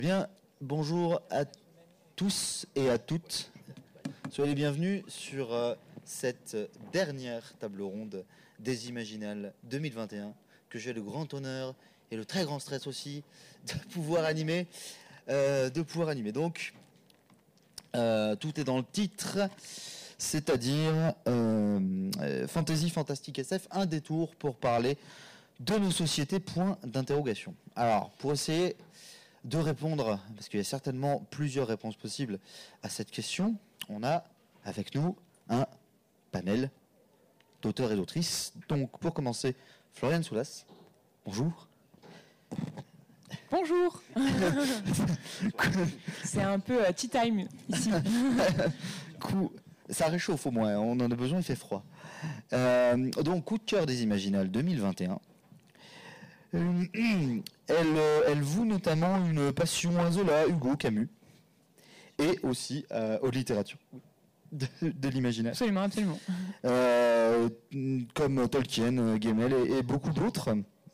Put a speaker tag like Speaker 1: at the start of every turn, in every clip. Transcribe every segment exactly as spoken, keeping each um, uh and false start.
Speaker 1: Bien, bonjour à tous et à toutes. Soyez les bienvenus sur euh, cette dernière table ronde des Imaginales deux mille vingt et un que j'ai le grand honneur et le très grand stress aussi de pouvoir animer. Euh, de pouvoir animer. Donc, euh, tout est dans le titre, c'est-à-dire euh, euh, Fantasy Fantastique S F, un détour pour parler de nos sociétés, point d'interrogation. Alors, pour essayer de répondre, parce qu'il y a certainement plusieurs réponses possibles à cette question, on a avec nous un panel d'auteurs et d'autrices. Donc, pour commencer, Floriane Soulas, bonjour.
Speaker 2: Bonjour. C'est un peu uh, tea time ici.
Speaker 1: Coup, ça réchauffe au moins, on en a besoin, il fait froid. Euh, donc, coup de cœur des Imaginales deux mille vingt et un. Euh, elle, elle voue notamment une passion à Zola, Hugo, Camus, et aussi euh, aux littératures de, de l'imaginaire.
Speaker 2: Absolument, absolument.
Speaker 1: Euh, comme Tolkien, Gemmel et, et beaucoup d'autres.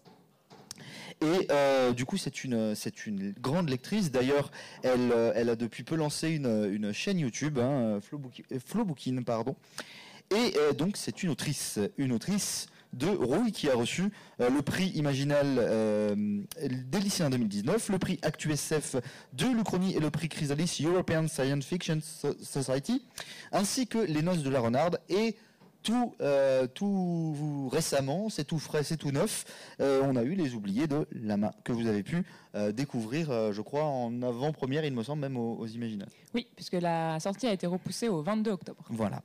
Speaker 1: Et euh, du coup, c'est une, c'est une grande lectrice. D'ailleurs, elle, elle a depuis peu lancé une, une chaîne YouTube, hein, Flowbookin, pardon. Et euh, donc, c'est une autrice, une autrice de Rouille qui a reçu euh, le prix Imaginal euh, des lycéens deux mille dix-neuf, le prix Actu S F de l'Uchronie et le prix Chrysalis European Science Fiction Society, ainsi que les Noces de la Renarde. Et tout, euh, tout récemment, c'est tout frais, c'est tout neuf, euh, on a eu Les Oubliés de Lama, que vous avez pu euh, découvrir, euh, je crois, en avant-première, il me semble, même aux, aux Imaginales.
Speaker 2: Oui, puisque la sortie a été repoussée au vingt-deux octobre.
Speaker 1: Voilà.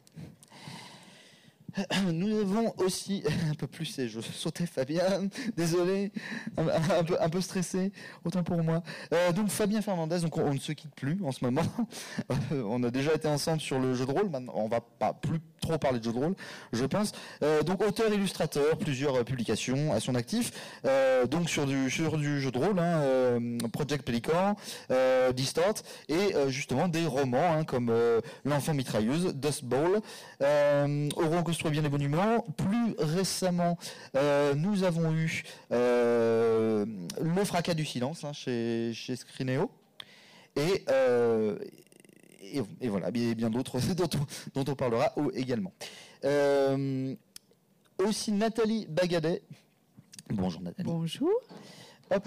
Speaker 1: Nous avons aussi un peu plus, et je sautais Fabien, désolé, un, un, peu, un peu stressé, autant pour moi. Euh, donc Fabien Fernandez, donc on, on ne se quitte plus en ce moment. Euh, on a déjà été ensemble sur le jeu de rôle, maintenant on va pas plus trop parler de jeu de rôle, je pense. Euh, donc auteur, illustrateur, plusieurs euh, publications à son actif, euh, donc sur du, sur du jeu de rôle, hein, euh, Project Pelican, euh, Distort, et euh, justement des romans hein, comme euh, L'Enfant Mitrailleuse, Dust Bowl, euh, Aurons construit bien les monuments. Plus récemment, euh, nous avons eu euh, Le Fracas du silence hein, chez, chez Scrineo, et euh, Et, et voilà, et bien d'autres dont, dont on parlera également. Euh, aussi Nathalie Bagadet. Bonjour Nathalie.
Speaker 2: Bonjour.
Speaker 1: Hop.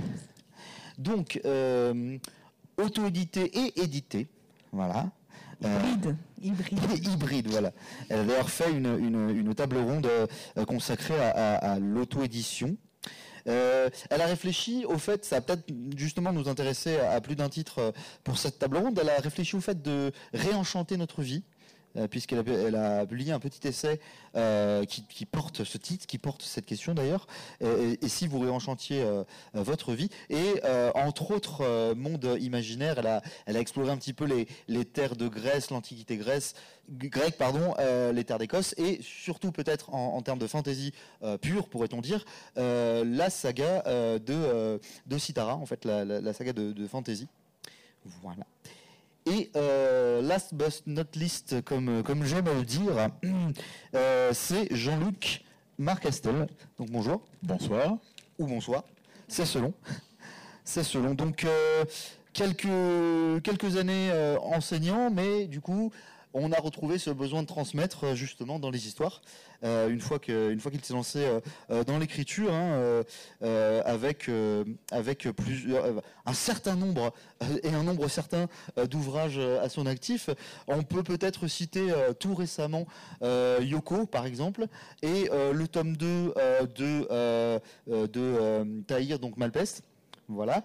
Speaker 1: Donc, euh, auto-édité et édité. Voilà.
Speaker 2: Hybride.
Speaker 1: Euh, hybride. Hybride, voilà. Elle a d'ailleurs fait une, une, une table ronde euh, consacrée à, à, à l'auto-édition. Euh, elle a réfléchi au fait, ça va peut-être justement nous intéresser à, à plus d'un titre pour cette table ronde, elle a réfléchi au fait de réenchanter notre vie, euh, puisqu'elle a, elle a publié un petit essai euh, qui, qui porte ce titre, qui porte cette question d'ailleurs, et, et si vous réenchantiez euh, votre vie, et euh, entre autres euh, mondes imaginaires, elle a, elle a exploré un petit peu les, les terres de Grèce, l'Antiquité Grèce, grecque, pardon, euh, les terres d'Écosse, et surtout peut-être en, en termes de fantasy euh, pure, pourrait-on dire, euh, la saga euh, de, euh, de Cithara, en fait, la, la, la saga de, de fantasy. Voilà. Et euh, last but not least, comme, comme j'aime à le dire, euh, c'est Jean-Luc Marcastel. Donc bonjour.
Speaker 3: Bonsoir.
Speaker 1: Ou bonsoir. C'est selon. C'est selon. Donc euh, quelques, quelques années euh, enseignant, mais du coup, on a retrouvé ce besoin de transmettre euh, justement dans les histoires. Euh, une fois que, une fois qu'il s'est lancé euh, euh, dans l'écriture, hein, euh, euh, avec euh, avec plusieurs, euh, un certain nombre euh, et un nombre certain euh, d'ouvrages euh, à son actif. On peut peut-être citer euh, tout récemment euh, Yoko par exemple et euh, le tome deux euh, de euh, de euh, Tahir, donc Malpeste. Voilà.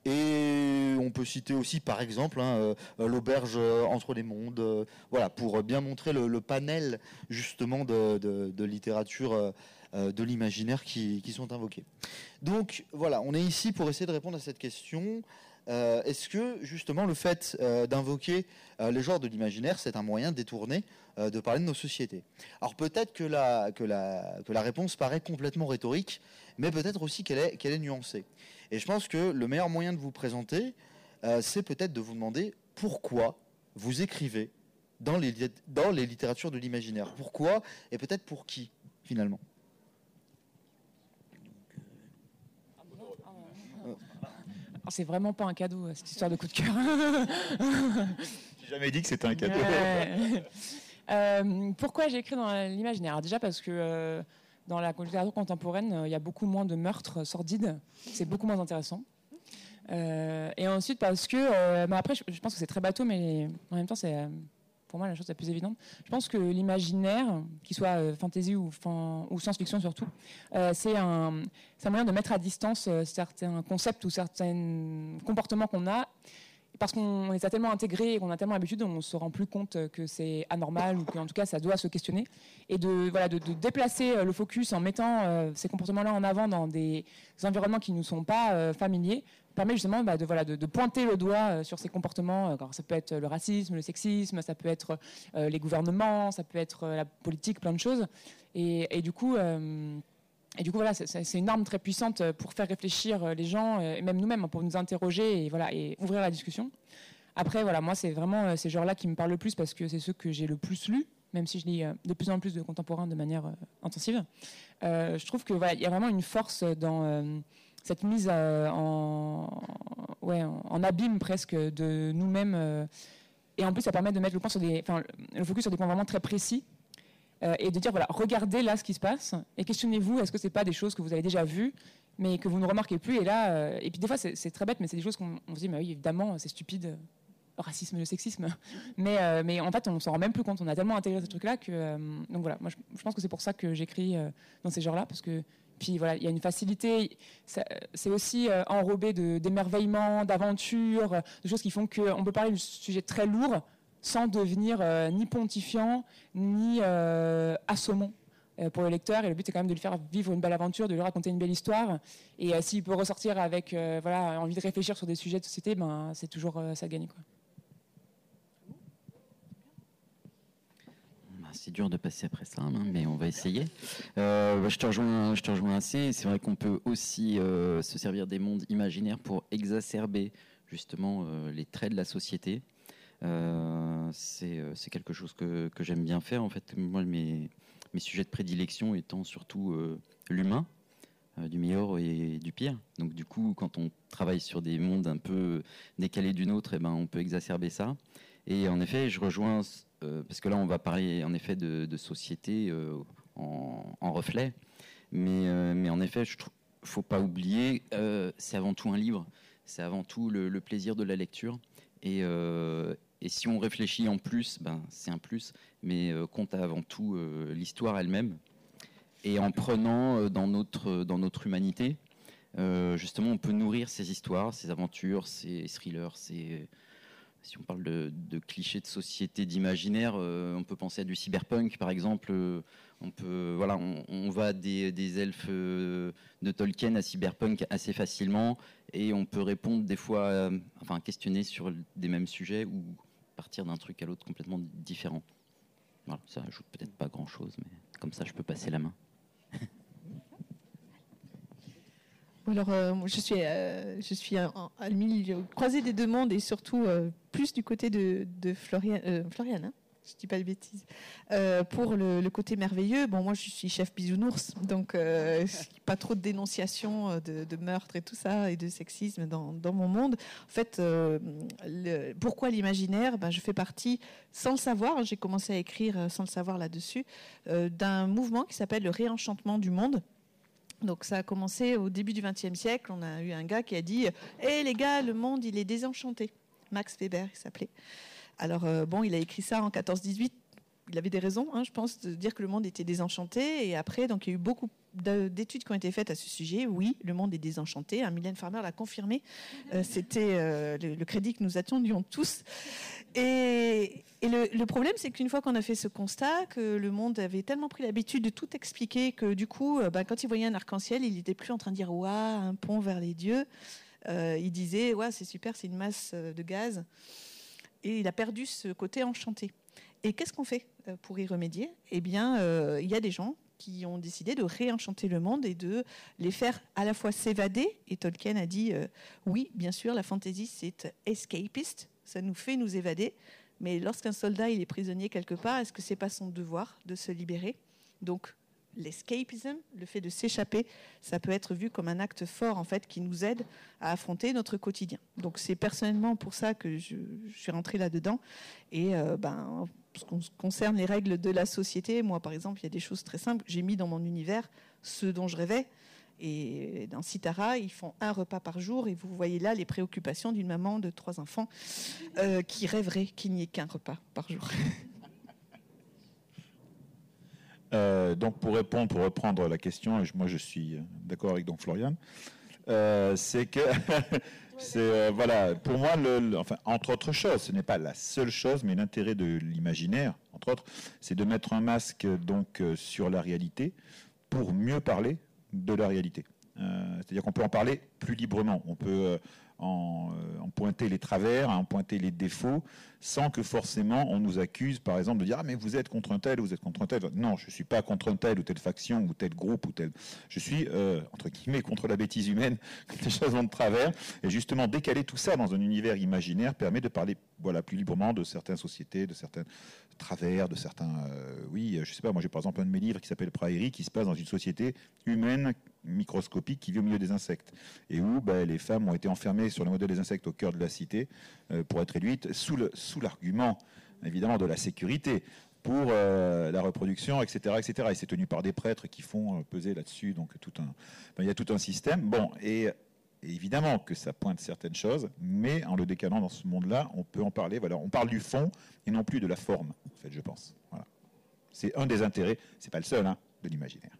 Speaker 1: Et on peut citer aussi, par exemple, hein, euh, l'auberge euh, entre les mondes, euh, voilà, pour bien montrer le, le panel justement de, de, de littérature euh, euh, de l'imaginaire qui, qui sont invoqués. Donc voilà, on est ici pour essayer de répondre à cette question. Euh, est-ce que justement le fait euh, d'invoquer euh, les genres de l'imaginaire, c'est un moyen détourné euh, de parler de nos sociétés? Alors peut-être que la, que, la, que la réponse paraît complètement rhétorique, mais peut-être aussi qu'elle est, qu'elle est nuancée. Et je pense que le meilleur moyen de vous présenter, euh, c'est peut-être de vous demander pourquoi vous écrivez dans les, dans les littératures de l'imaginaire. Pourquoi et peut-être pour qui, finalement.
Speaker 2: c'est vraiment pas un cadeau, cette histoire de coup de cœur.
Speaker 1: J'ai jamais dit que c'était un cadeau.
Speaker 2: Ouais. euh, pourquoi j'ai écrit dans l'imaginaire? Alors déjà parce que euh, dans la littérature contemporaine, il y a beaucoup moins de meurtres sordides. C'est beaucoup moins intéressant. Euh, et ensuite parce que, euh, bah après, je, je pense que c'est très bateau, mais en même temps, c'est euh, pour moi la chose la plus évidente. Je pense que l'imaginaire, qu'il soit euh, fantasy ou, fan, ou science-fiction surtout, euh, c'est un, c'est un moyen de mettre à distance euh, certains concepts ou certains comportements qu'on a, parce qu'on les a tellement intégrés et qu'on a tellement l'habitude, on ne se rend plus compte que c'est anormal ou qu'en tout cas ça doit se questionner. Et de, voilà, de, de déplacer le focus en mettant euh, ces comportements-là en avant dans des environnements qui ne nous sont pas euh, familiers permet justement bah, de, voilà, de, de pointer le doigt euh, sur ces comportements. Alors, ça peut être le racisme, le sexisme, ça peut être euh, les gouvernements, ça peut être euh, la politique, plein de choses. Et, et du coup... Euh, Et du coup, voilà, c'est, c'est une arme très puissante pour faire réfléchir les gens, et même nous-mêmes, pour nous interroger et, voilà, et ouvrir la discussion. Après, voilà, moi, c'est vraiment ces genres-là qui me parlent le plus parce que c'est ceux que j'ai le plus lus, même si je lis de plus en plus de contemporains de manière euh, intensive. Euh, je trouve qu'il voilà, y a vraiment une force dans euh, cette mise euh, en, ouais, en, en abîme presque de nous-mêmes. Euh, et en plus, ça permet de mettre le, point sur des, enfin, le focus sur des points vraiment très précis. Euh, et de dire, voilà, regardez là ce qui se passe et questionnez-vous, est-ce que ce n'est pas des choses que vous avez déjà vues, mais que vous ne remarquez plus. Et là, euh, et puis des fois, c'est, c'est très bête, mais c'est des choses qu'on on se dit, mais oui, évidemment, c'est stupide, le racisme, le sexisme. Mais, euh, mais en fait, on ne s'en rend même plus compte. On a tellement intégré ce truc-là que. Euh, donc voilà, moi, je, je pense que c'est pour ça que j'écris euh, dans ces genres-là, parce que. Puis voilà, il y a une facilité. Ça, c'est aussi euh, enrobé de, d'émerveillement, d'aventure, de choses qui font qu'on peut parler de sujets très lourds sans devenir euh, ni pontifiant, ni euh, assommant euh, pour le lecteur. Et le but, c'est quand même de lui faire vivre une belle aventure, de lui raconter une belle histoire. Et euh, s'il peut ressortir avec euh, voilà, envie de réfléchir sur des sujets de société, ben, c'est toujours euh, ça gagne, quoi.
Speaker 3: C'est dur de passer après ça, hein, mais on va essayer. Euh, je te rejoins, je te rejoins assez. C'est vrai qu'on peut aussi euh, se servir des mondes imaginaires pour exacerber justement euh, les traits de la société. Euh, c'est, c'est quelque chose que, que j'aime bien faire. En fait, moi, mes, mes sujets de prédilection étant surtout euh, l'humain, euh, du meilleur et du pire. Donc, du coup, quand on travaille sur des mondes un peu décalés du nôtre, eh ben, on peut exacerber ça. Et en effet, je rejoins, euh, parce que là, on va parler en effet de, de société euh, en, en reflet. Mais, euh, mais en effet, il ne faut pas oublier, euh, c'est avant tout un livre. C'est avant tout le, le plaisir de la lecture. Et, euh, et si on réfléchit en plus, ben, c'est un plus, mais euh, compte avant tout euh, l'histoire elle-même. Et en prenant euh, dans, notre, dans notre humanité, euh, justement, on peut nourrir ces histoires, ces aventures, ces thrillers, ces, si on parle de, de clichés de société, d'imaginaire, euh, on peut penser à du cyberpunk, par exemple. Euh, on, peut, voilà, on, on va des, des elfes euh, de Tolkien à cyberpunk assez facilement. Et on peut répondre des fois, euh, enfin questionner sur des mêmes sujets ou partir d'un truc à l'autre complètement différent. Voilà, ça ajoute peut-être pas grand-chose, mais comme ça je peux passer la main.
Speaker 4: Alors, euh, je suis, euh, je suis à, à le milieu croisé des deux mondes et surtout euh, plus du côté de, de Floriane, euh, Floriane hein, je dis pas de bêtises. Euh, pour le, le côté merveilleux, bon, moi je suis chef bisounours, donc euh, pas trop de dénonciation de, de meurtre et tout ça et de sexisme dans, dans mon monde. En fait, euh, le, pourquoi l'imaginaire? Ben, je fais partie, sans le savoir, j'ai commencé à écrire sans le savoir là-dessus, euh, d'un mouvement qui s'appelle le réenchantement du monde. Donc ça a commencé au début du vingtième siècle. On a eu un gars qui a dit « Hé les gars, le monde il est désenchanté ». Max Weber il s'appelait. Alors euh, bon, il a écrit ça en quatorze dix-huit. Il avait des raisons, hein, je pense, de dire que le monde était désenchanté. Et après, donc, il y a eu beaucoup d'études qui ont été faites à ce sujet. Oui, le monde est désenchanté. Hein, Mylène Farmer l'a confirmé. Euh, c'était euh, le, le crédit que nous attendions tous. Et, et le, le problème, c'est qu'une fois qu'on a fait ce constat, que le monde avait tellement pris l'habitude de tout expliquer que du coup, euh, bah, quand il voyait un arc-en-ciel, il n'était plus en train de dire « Waouh, un pont vers les dieux euh, ». Il disait « Ouais, c'est super, c'est une masse de gaz ». Et il a perdu ce côté enchanté. Et qu'est-ce qu'on fait pour y remédier? Eh bien, euh, il y a des gens qui ont décidé de réenchanter le monde et de les faire à la fois s'évader. Et Tolkien a dit, euh, oui, bien sûr, la fantasy, c'est escapiste, ça nous fait nous évader. Mais lorsqu'un soldat il est prisonnier quelque part, est-ce que c'est pas son devoir de se libérer? Donc, l'escapism, le fait de s'échapper, ça peut être vu comme un acte fort en fait qui nous aide à affronter notre quotidien. Donc c'est personnellement pour ça que je, je suis rentrée là-dedans. Et euh, ben, ce qui concerne les règles de la société, moi par exemple, il y a des choses très simples. J'ai mis dans mon univers ce dont je rêvais. Et dans Sitara, ils font un repas par jour. Et vous voyez là les préoccupations d'une maman de trois enfants euh, qui rêverait qu'il n'y ait qu'un repas par jour.
Speaker 5: Euh, donc pour répondre, pour reprendre la question, et je, moi je suis d'accord avec donc Florian, euh, c'est que c'est euh, voilà, pour moi, le, le, enfin entre autres choses, ce n'est pas la seule chose, mais l'intérêt de l'imaginaire, entre autres, c'est de mettre un masque donc euh, sur la réalité pour mieux parler de la réalité. Euh, c'est-à-dire qu'on peut en parler plus librement, on peut euh, en, euh, en pointer les travers, en pointer les défauts, sans que forcément on nous accuse, par exemple, de dire « Ah, mais vous êtes contre un tel, vous êtes contre un tel. » Non, je ne suis pas contre un tel ou telle faction ou tel groupe ou tel... Je suis, euh, entre guillemets, contre la bêtise humaine, des choses vont de travers. Et justement, décaler tout ça dans un univers imaginaire permet de parler voilà, plus librement de certaines sociétés, de certains travers, de certains... Euh, oui, je ne sais pas, moi j'ai par exemple un de mes livres qui s'appelle Prairie, qui se passe dans une société humaine microscopique qui vit au milieu des insectes et où ben, les femmes ont été enfermées sur le modèle des insectes au cœur de la cité euh, pour être réduites sous, le, sous l'argument évidemment de la sécurité pour euh, la reproduction, et cetera, et cetera. Et c'est tenu par des prêtres qui font euh, peser là-dessus, donc tout un, ben, il y a tout un système. Bon, et, et évidemment que ça pointe certaines choses, mais en le décalant dans ce monde-là, on peut en parler. Voilà, on parle du fond et non plus de la forme, en fait, je pense. Voilà. C'est un des intérêts, c'est pas le seul, hein, de l'imaginaire.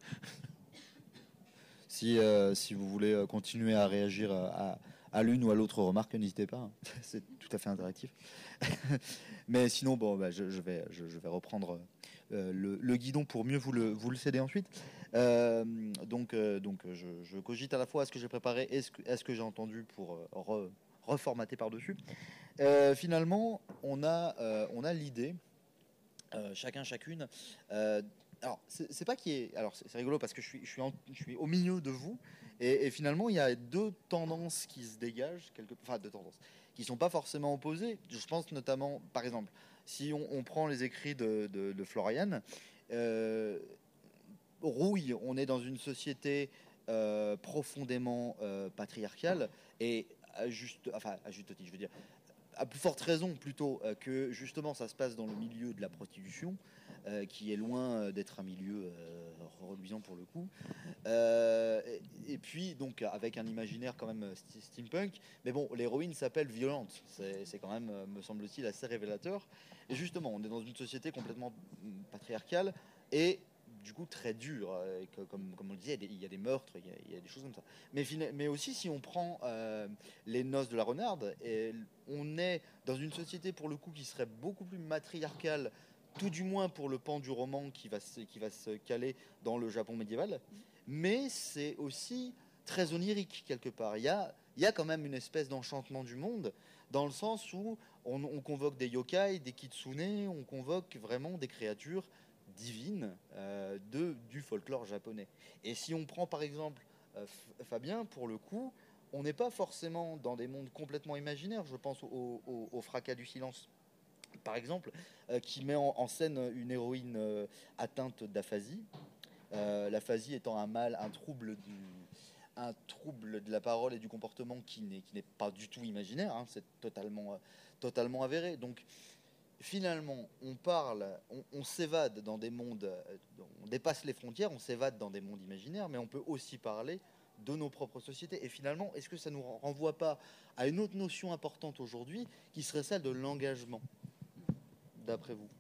Speaker 1: Si, euh, si vous voulez continuer à réagir à, à l'une ou à l'autre remarque, n'hésitez pas. Hein. C'est tout à fait interactif. Mais sinon, bon, bah, je, je, vais, je, je vais reprendre euh, le, le guidon pour mieux vous le, vous le céder ensuite. Euh, donc, euh, donc je, je cogite à la fois à ce que j'ai préparé et ce que, à ce que j'ai entendu pour euh, re, reformater par-dessus. Euh, finalement, on a, euh, on a l'idée, euh, chacun, chacune, euh, alors, c'est, c'est pas qui est. Alors, c'est, c'est rigolo parce que je suis, je suis, en, je suis au milieu de vous, et, et finalement, il y a deux tendances qui se dégagent, quelque, enfin deux tendances, qui sont pas forcément opposées. Je pense notamment, par exemple, si on, on prend les écrits de, de, de Florian, euh, Rouille, on est dans une société euh, profondément euh, patriarcale et à juste, enfin à juste titre, je veux dire, à plus forte raison plutôt euh, que justement ça se passe dans le milieu de la prostitution. Euh, qui est loin d'être un milieu euh, reluisant pour le coup. Euh, et, et puis, donc, avec un imaginaire quand même steampunk. Mais bon, l'héroïne s'appelle Violente. C'est, c'est quand même, me semble-t-il, assez révélateur. Et justement, on est dans une société complètement patriarcale et du coup très dure. Et que, comme, comme on le disait, il y a des meurtres, il y a, il y a des choses comme ça. Mais, mais aussi, si on prend euh, Les Noces de la Renarde, et on est dans une société, pour le coup, qui serait beaucoup plus matriarcale, tout du moins pour le pan du roman qui va se, qui va se caler dans le Japon médiéval, mais c'est aussi très onirique quelque part. Il y a, il y a quand même une espèce d'enchantement du monde, dans le sens où on, on convoque des yokai, des kitsune, on convoque vraiment des créatures divines euh, de, du folklore japonais. Et si on prend par exemple euh, Fabien, pour le coup, on n'est pas forcément dans des mondes complètement imaginaires. Je pense au, au, au Fracas du silence, par exemple, euh, qui met en, en scène une héroïne euh, atteinte d'aphasie. Euh, l'aphasie étant un mal, un trouble, du, un trouble de la parole et du comportement qui n'est, qui n'est pas du tout imaginaire, hein, c'est totalement, euh, totalement avéré. Donc finalement, on parle, on, on s'évade dans des mondes, euh, on dépasse les frontières, on s'évade dans des mondes imaginaires, mais on peut aussi parler de nos propres sociétés. Et finalement, est-ce que ça ne nous renvoie pas à une autre notion importante aujourd'hui, qui serait celle de l'engagement, d'après vous?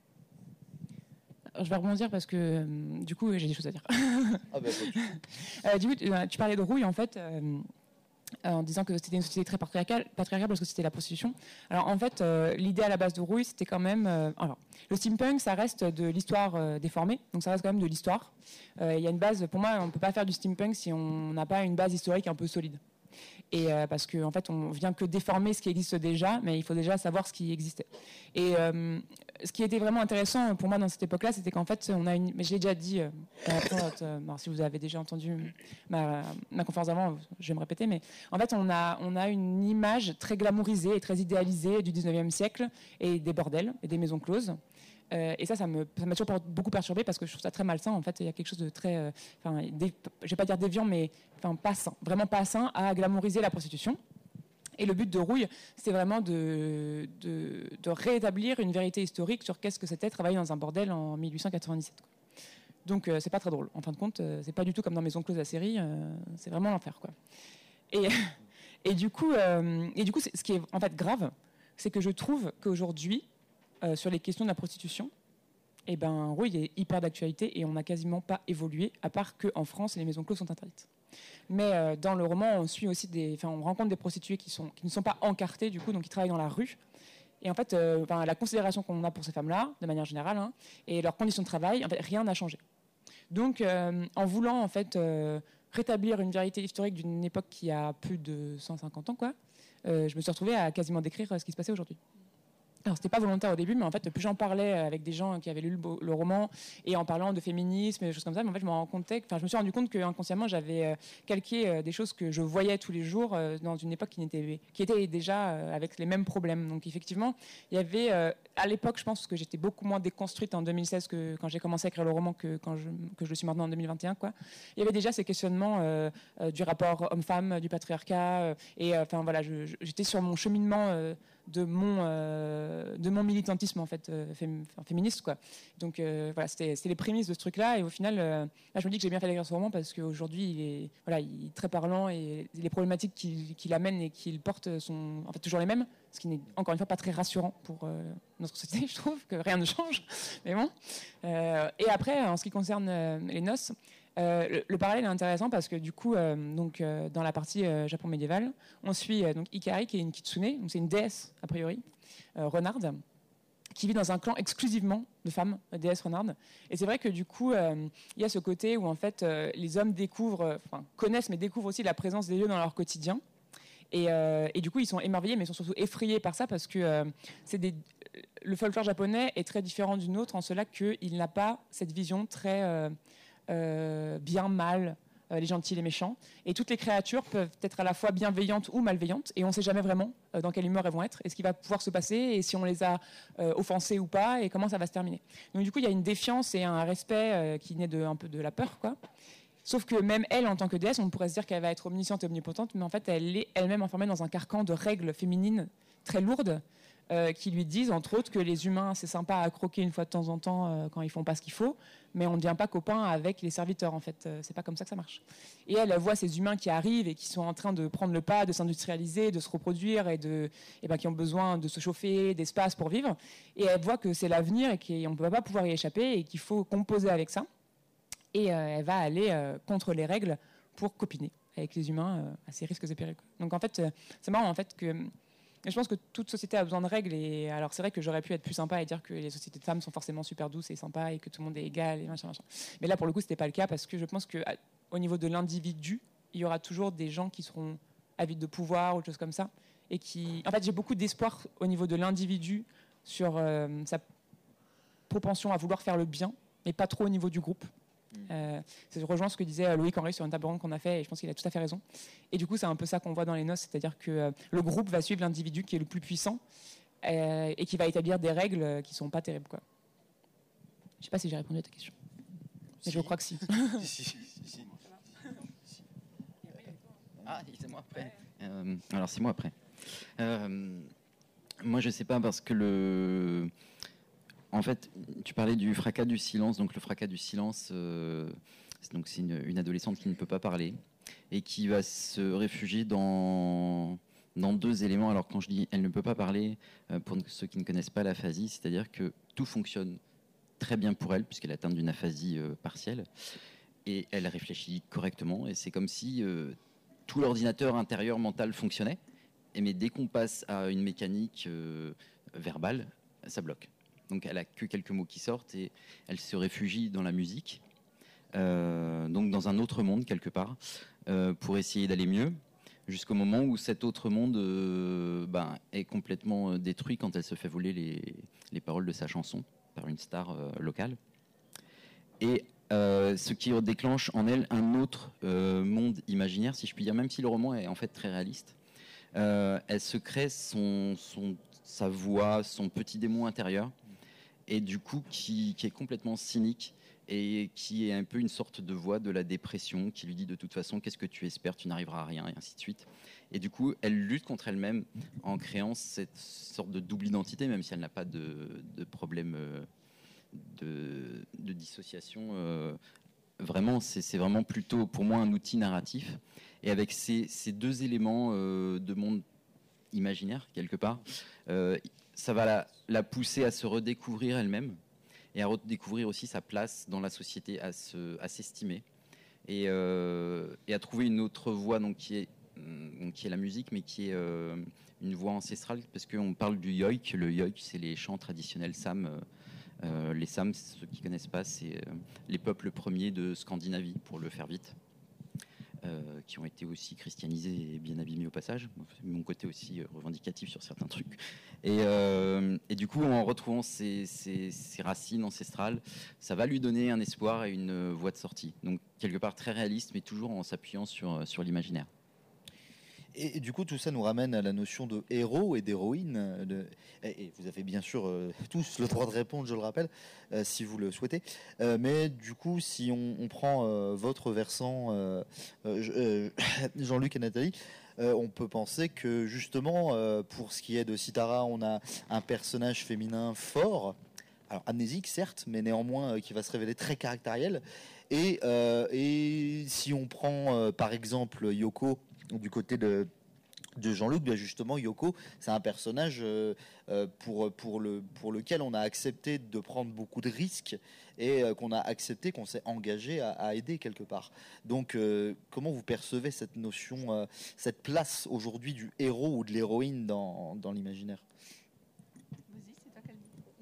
Speaker 2: Je vais rebondir parce que euh, du coup j'ai des choses à dire.
Speaker 1: Ah ben,
Speaker 2: euh, du coup, tu, tu parlais de Rouille en fait, euh, en disant que c'était une société très patriarcale, patriarcale parce que c'était la prostitution. Alors en fait, euh, l'idée à la base de Rouille, c'était quand même... Euh, alors, le steampunk, ça reste de l'histoire euh, déformée, donc ça reste quand même de l'histoire. Il euh, y a une base, pour moi, on ne peut pas faire du steampunk si on n'a pas une base historique un peu solide. Et euh, parce qu'en en fait, on vient que déformer ce qui existe déjà, mais il faut déjà savoir ce qui existait. Et euh, ce qui était vraiment intéressant pour moi dans cette époque-là, c'était qu'en fait, on a une... Mais je l'ai déjà dit, euh, euh, alors, si vous avez déjà entendu ma, ma conférence d'avant, je vais me répéter, mais en fait, on a, on a une image très glamourisée et très idéalisée du dix-neuvième siècle et des bordels et des maisons closes. Euh, et ça, ça me, ça m'a toujours beaucoup perturbée parce que je trouve ça très malsain. En fait, il y a quelque chose de très, enfin, euh, je vais pas dire déviant, mais enfin pas sain, vraiment pas sain à glamouriser la prostitution. Et le but de Rouille, c'est vraiment de, de, de rétablir une vérité historique sur qu'est-ce que c'était travailler dans un bordel en mille huit cent quatre-vingt-dix-sept. Quoi. Donc euh, c'est pas très drôle. En fin de compte, euh, c'est pas du tout comme dans Maison Close la série. Euh, c'est vraiment l'enfer, quoi. Et, et du coup, euh, et du coup, ce qui est en fait grave, c'est que je trouve qu'aujourd'hui, euh, sur les questions de la prostitution, eh ben, Rouille est hyper d'actualité et on n'a quasiment pas évolué, à part qu'en France, les maisons closes sont interdites. Mais euh, dans le roman, on suit aussi des, enfin, on rencontre des prostituées qui, sont, qui ne sont pas encartées, du coup, donc qui travaillent dans la rue. Et en fait, euh, ben, la considération qu'on a pour ces femmes-là, de manière générale, hein, et leurs conditions de travail, en fait, rien n'a changé. Donc, euh, en voulant en fait euh, rétablir une vérité historique d'une époque qui a plus de cent cinquante ans, quoi, euh, je me suis retrouvée à quasiment décrire ce qui se passait aujourd'hui. Alors, c'était pas volontaire au début, mais en fait, plus j'en parlais avec des gens qui avaient lu le, beau, le roman et en parlant de féminisme et des choses comme ça, mais en fait, je me, rends compte, enfin, je me suis rendu compte qu'inconsciemment, j'avais euh, calqué euh, des choses que je voyais tous les jours euh, dans une époque qui était, qui était déjà euh, avec les mêmes problèmes. Donc, effectivement, il y avait, euh, à l'époque, je pense que j'étais beaucoup moins déconstruite en deux mille seize que quand j'ai commencé à écrire le roman que, quand je, que je le suis maintenant en deux mille vingt et un, quoi. Il y avait déjà ces questionnements euh, euh, du rapport homme-femme, du patriarcat, euh, et enfin, voilà, je, je, j'étais sur mon cheminement euh, de mon euh, de mon militantisme en fait euh, fém, enfin, féministe, quoi. Donc euh, voilà, c'était, c'était les prémices de ce truc là, et au final euh, là je me dis que j'ai bien fait d'écrire ce roman parce qu'aujourd'hui il est voilà, il est très parlant et les problématiques qu'il, qu'il amène et qu'il porte sont en fait toujours les mêmes, ce qui n'est encore une fois pas très rassurant pour euh, notre société. Je trouve que rien ne change, mais bon. Euh, et après, en ce qui concerne euh, les noces, Euh, le, le parallèle est intéressant parce que du coup, euh, donc, euh, dans la partie euh, Japon médiéval, on suit euh, donc Ikari qui est une kitsune, donc c'est une déesse a priori, euh, renarde, qui vit dans un clan exclusivement de femmes, déesse renarde. Et c'est vrai que du coup, euh, il y a ce côté où en fait euh, les hommes découvrent, enfin connaissent, mais découvrent aussi la présence des lieux dans leur quotidien. Et, euh, et du coup, ils sont émerveillés, mais ils sont surtout effrayés par ça parce que euh, c'est des, le folklore japonais est très différent du nôtre en cela qu'il n'a pas cette vision très euh, Euh, bien, mal, euh, les gentils, les méchants. Et toutes les créatures peuvent être à la fois bienveillantes ou malveillantes, et on ne sait jamais vraiment euh, dans quelle humeur elles vont être, et ce qui va pouvoir se passer, et si on les a euh, offensées ou pas, et comment ça va se terminer. Donc du coup, il y a une défiance et un respect euh, qui naît de, un peu de la peur, quoi. Sauf que même elle, en tant que déesse, on pourrait se dire qu'elle va être omnisciente et omnipotente, mais en fait, elle est elle-même enfermée dans un carcan de règles féminines très lourdes, Euh, qui lui disent, entre autres, que les humains, c'est sympa à croquer une fois de temps en temps euh, quand ils font pas ce qu'il faut, mais on ne devient pas copain avec les serviteurs, en fait. Euh, c'est pas comme ça que ça marche. Et elle, elle voit ces humains qui arrivent et qui sont en train de prendre le pas, de s'industrialiser, de se reproduire et, de, et ben, qui ont besoin de se chauffer, d'espace pour vivre. Et elle voit que c'est l'avenir et qu'on ne peut pas pouvoir y échapper et qu'il faut composer avec ça. Et euh, elle va aller euh, contre les règles pour copiner avec les humains euh, à ses risques et périls. Donc en fait, euh, c'est marrant en fait que Et je pense que toute société a besoin de règles. Et alors, c'est vrai que j'aurais pu être plus sympa et dire que les sociétés de femmes sont forcément super douces et sympas et que tout le monde est égal et machin, machin. Mais là, pour le coup, c'était pas le cas parce que je pense qu'au niveau de l'individu, il y aura toujours des gens qui seront avides de pouvoir ou des choses comme ça. Et qui, en fait, j'ai beaucoup d'espoir au niveau de l'individu sur euh, sa propension à vouloir faire le bien, mais pas trop au niveau du groupe. Euh, ça rejoint ce que disait Loïc Henry sur une table ronde qu'on a fait, et je pense qu'il a tout à fait raison. Et du coup, c'est un peu ça qu'on voit dans les noces, c'est-à-dire que euh, le groupe va suivre l'individu qui est le plus puissant euh, et qui va établir des règles qui sont pas terribles, quoi. Je sais pas si j'ai répondu à ta question, mais si. Je crois que si. si, si, si.
Speaker 3: Ah, c'est moi après. Euh, alors c'est moi après. Euh, moi, je sais pas parce que le En fait, tu parlais du fracas du silence. Donc, le fracas du silence, euh, c'est, donc, c'est une, une adolescente qui ne peut pas parler et qui va se réfugier dans, dans deux éléments. Alors, quand je dis elle ne peut pas parler, euh, pour ceux qui ne connaissent pas l'aphasie, c'est-à-dire que tout fonctionne très bien pour elle, puisqu'elle est atteinte d'une aphasie euh, partielle, et elle réfléchit correctement. Et c'est comme si euh, tout l'ordinateur intérieur mental fonctionnait, et mais dès qu'on passe à une mécanique euh, verbale, ça bloque. Donc elle a que quelques mots qui sortent et elle se réfugie dans la musique, euh, donc dans un autre monde quelque part, euh, pour essayer d'aller mieux, jusqu'au moment où cet autre monde euh, ben, est complètement détruit quand elle se fait voler les, les paroles de sa chanson par une star euh, locale. Et euh, ce qui déclenche en elle un autre euh, monde imaginaire, si je puis dire, même si le roman est en fait très réaliste. Euh, elle se crée son, son, sa voix, son petit démon intérieur. et du coup qui, qui est complètement cynique et qui est un peu une sorte de voix de la dépression qui lui dit de toute façon qu'est-ce que tu espères, tu n'arriveras à rien et ainsi de suite. Et du coup elle lutte contre elle-même en créant cette sorte de double identité, même si elle n'a pas de, de problème de, de dissociation. Euh, vraiment c'est, c'est vraiment plutôt pour moi un outil narratif, et avec ces, ces deux éléments euh, de monde imaginaire quelque part, euh, ça va la, la pousser à se redécouvrir elle-même et à redécouvrir aussi sa place dans la société, à, se, à s'estimer et, euh, et à trouver une autre voie, donc, qui, est, donc, qui est la musique, mais qui est euh, une voie ancestrale, parce qu'on parle du yoik. Le yoik, c'est les chants traditionnels Sam. Euh, les Sam, ceux qui ne connaissent pas, c'est euh, les peuples premiers de Scandinavie, pour le faire vite. Euh, qui ont été aussi christianisés et bien abîmés au passage. Mon côté aussi euh, revendicatif sur certains trucs. Et, euh, et du coup, en retrouvant ses, ses, ses racines ancestrales, ça va lui donner un espoir et une voie de sortie. Donc, quelque part très réaliste, mais toujours en s'appuyant sur, sur l'imaginaire.
Speaker 1: Et, et du coup, tout ça nous ramène à la notion de héros et d'héroïne. De, et, et vous avez bien sûr euh, tous le droit de répondre, je le rappelle, euh, si vous le souhaitez. Euh, mais du coup, si on, on prend euh, votre versant, euh, euh, Jean-Luc et Nathalie, euh, on peut penser que justement, euh, pour ce qui est de Sitara, on a un personnage féminin fort, alors amnésique certes, mais néanmoins euh, qui va se révéler très caractériel. Et, euh, et si on prend euh, par exemple Yoko, du côté de, de Jean-Luc, bien justement, Yoko, c'est un personnage euh, pour, pour, le, pour lequel on a accepté de prendre beaucoup de risques et euh, qu'on a accepté, qu'on s'est engagé à, à aider quelque part. Donc, euh, comment vous percevez cette notion, euh, cette place aujourd'hui du héros ou de l'héroïne dans, dans l'imaginaire ?
Speaker 4: Vas-y, c'est toi qui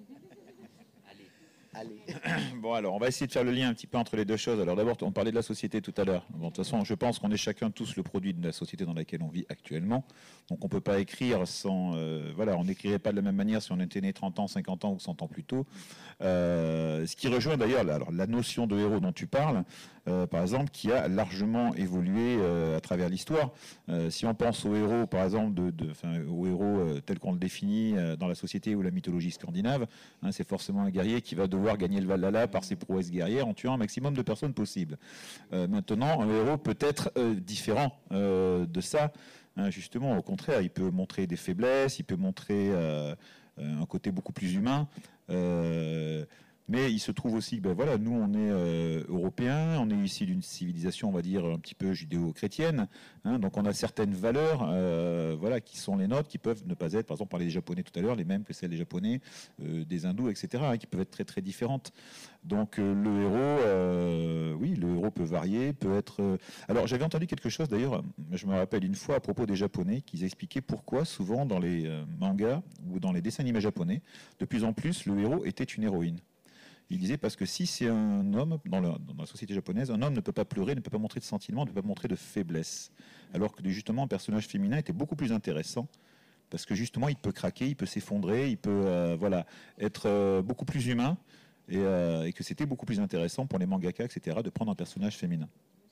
Speaker 1: Allez.
Speaker 5: Bon, alors, on va essayer de faire le lien un petit peu entre les deux choses. Alors, d'abord, on parlait de la société tout à l'heure. Bon, de toute façon, je pense qu'on est chacun tous le produit de la société dans laquelle on vit actuellement. Donc, on ne peut pas écrire sans... Euh, voilà, on n'écrirait pas de la même manière si on était né trente ans, cinquante ans ou cent ans plus tôt. Euh, ce qui rejoint d'ailleurs la, alors, la notion de héros dont tu parles, euh, par exemple, qui a largement évolué euh, à travers l'histoire. Euh, si on pense aux héros, par exemple, de, de, enfin, aux héros euh, tels qu'on le définit euh, dans la société ou la mythologie scandinave, hein, c'est forcément un guerrier qui va devoir gagner le Valhalla par ses prouesses guerrières en tuant un maximum de personnes possible. Euh, maintenant, un héros peut être euh, différent euh, de ça. Hein, justement, au contraire, il peut montrer des faiblesses, il peut montrer euh, un côté beaucoup plus humain. Euh, mais il se trouve aussi que ben voilà, nous, on est euh, européens, on est ici d'une civilisation, on va dire, un petit peu judéo-chrétienne. Hein, donc, on a certaines valeurs euh, voilà, qui sont les nôtres, qui peuvent ne pas être, par exemple, par les Japonais tout à l'heure, les mêmes que celles des Japonais, euh, des Hindous, et cetera, hein, qui peuvent être très, très différentes. Donc, euh, le héros, euh, oui, le héros peut varier, peut être... Euh... Alors, j'avais entendu quelque chose, d'ailleurs, je me rappelle une fois, à propos des Japonais, qu'ils expliquaient pourquoi, souvent, dans les euh, mangas ou dans les dessins animés japonais, de plus en plus, le héros était une héroïne. Il disait parce que si c'est un homme, dans la, dans la société japonaise, un homme ne peut pas pleurer, ne peut pas montrer de sentiments, ne peut pas montrer de faiblesse. Alors que justement, un personnage féminin était beaucoup plus intéressant parce que justement, il peut craquer, il peut s'effondrer, il peut euh, voilà, être euh, beaucoup plus humain et, euh, et que c'était beaucoup plus intéressant pour les mangaka, et cetera, de prendre un personnage féminin.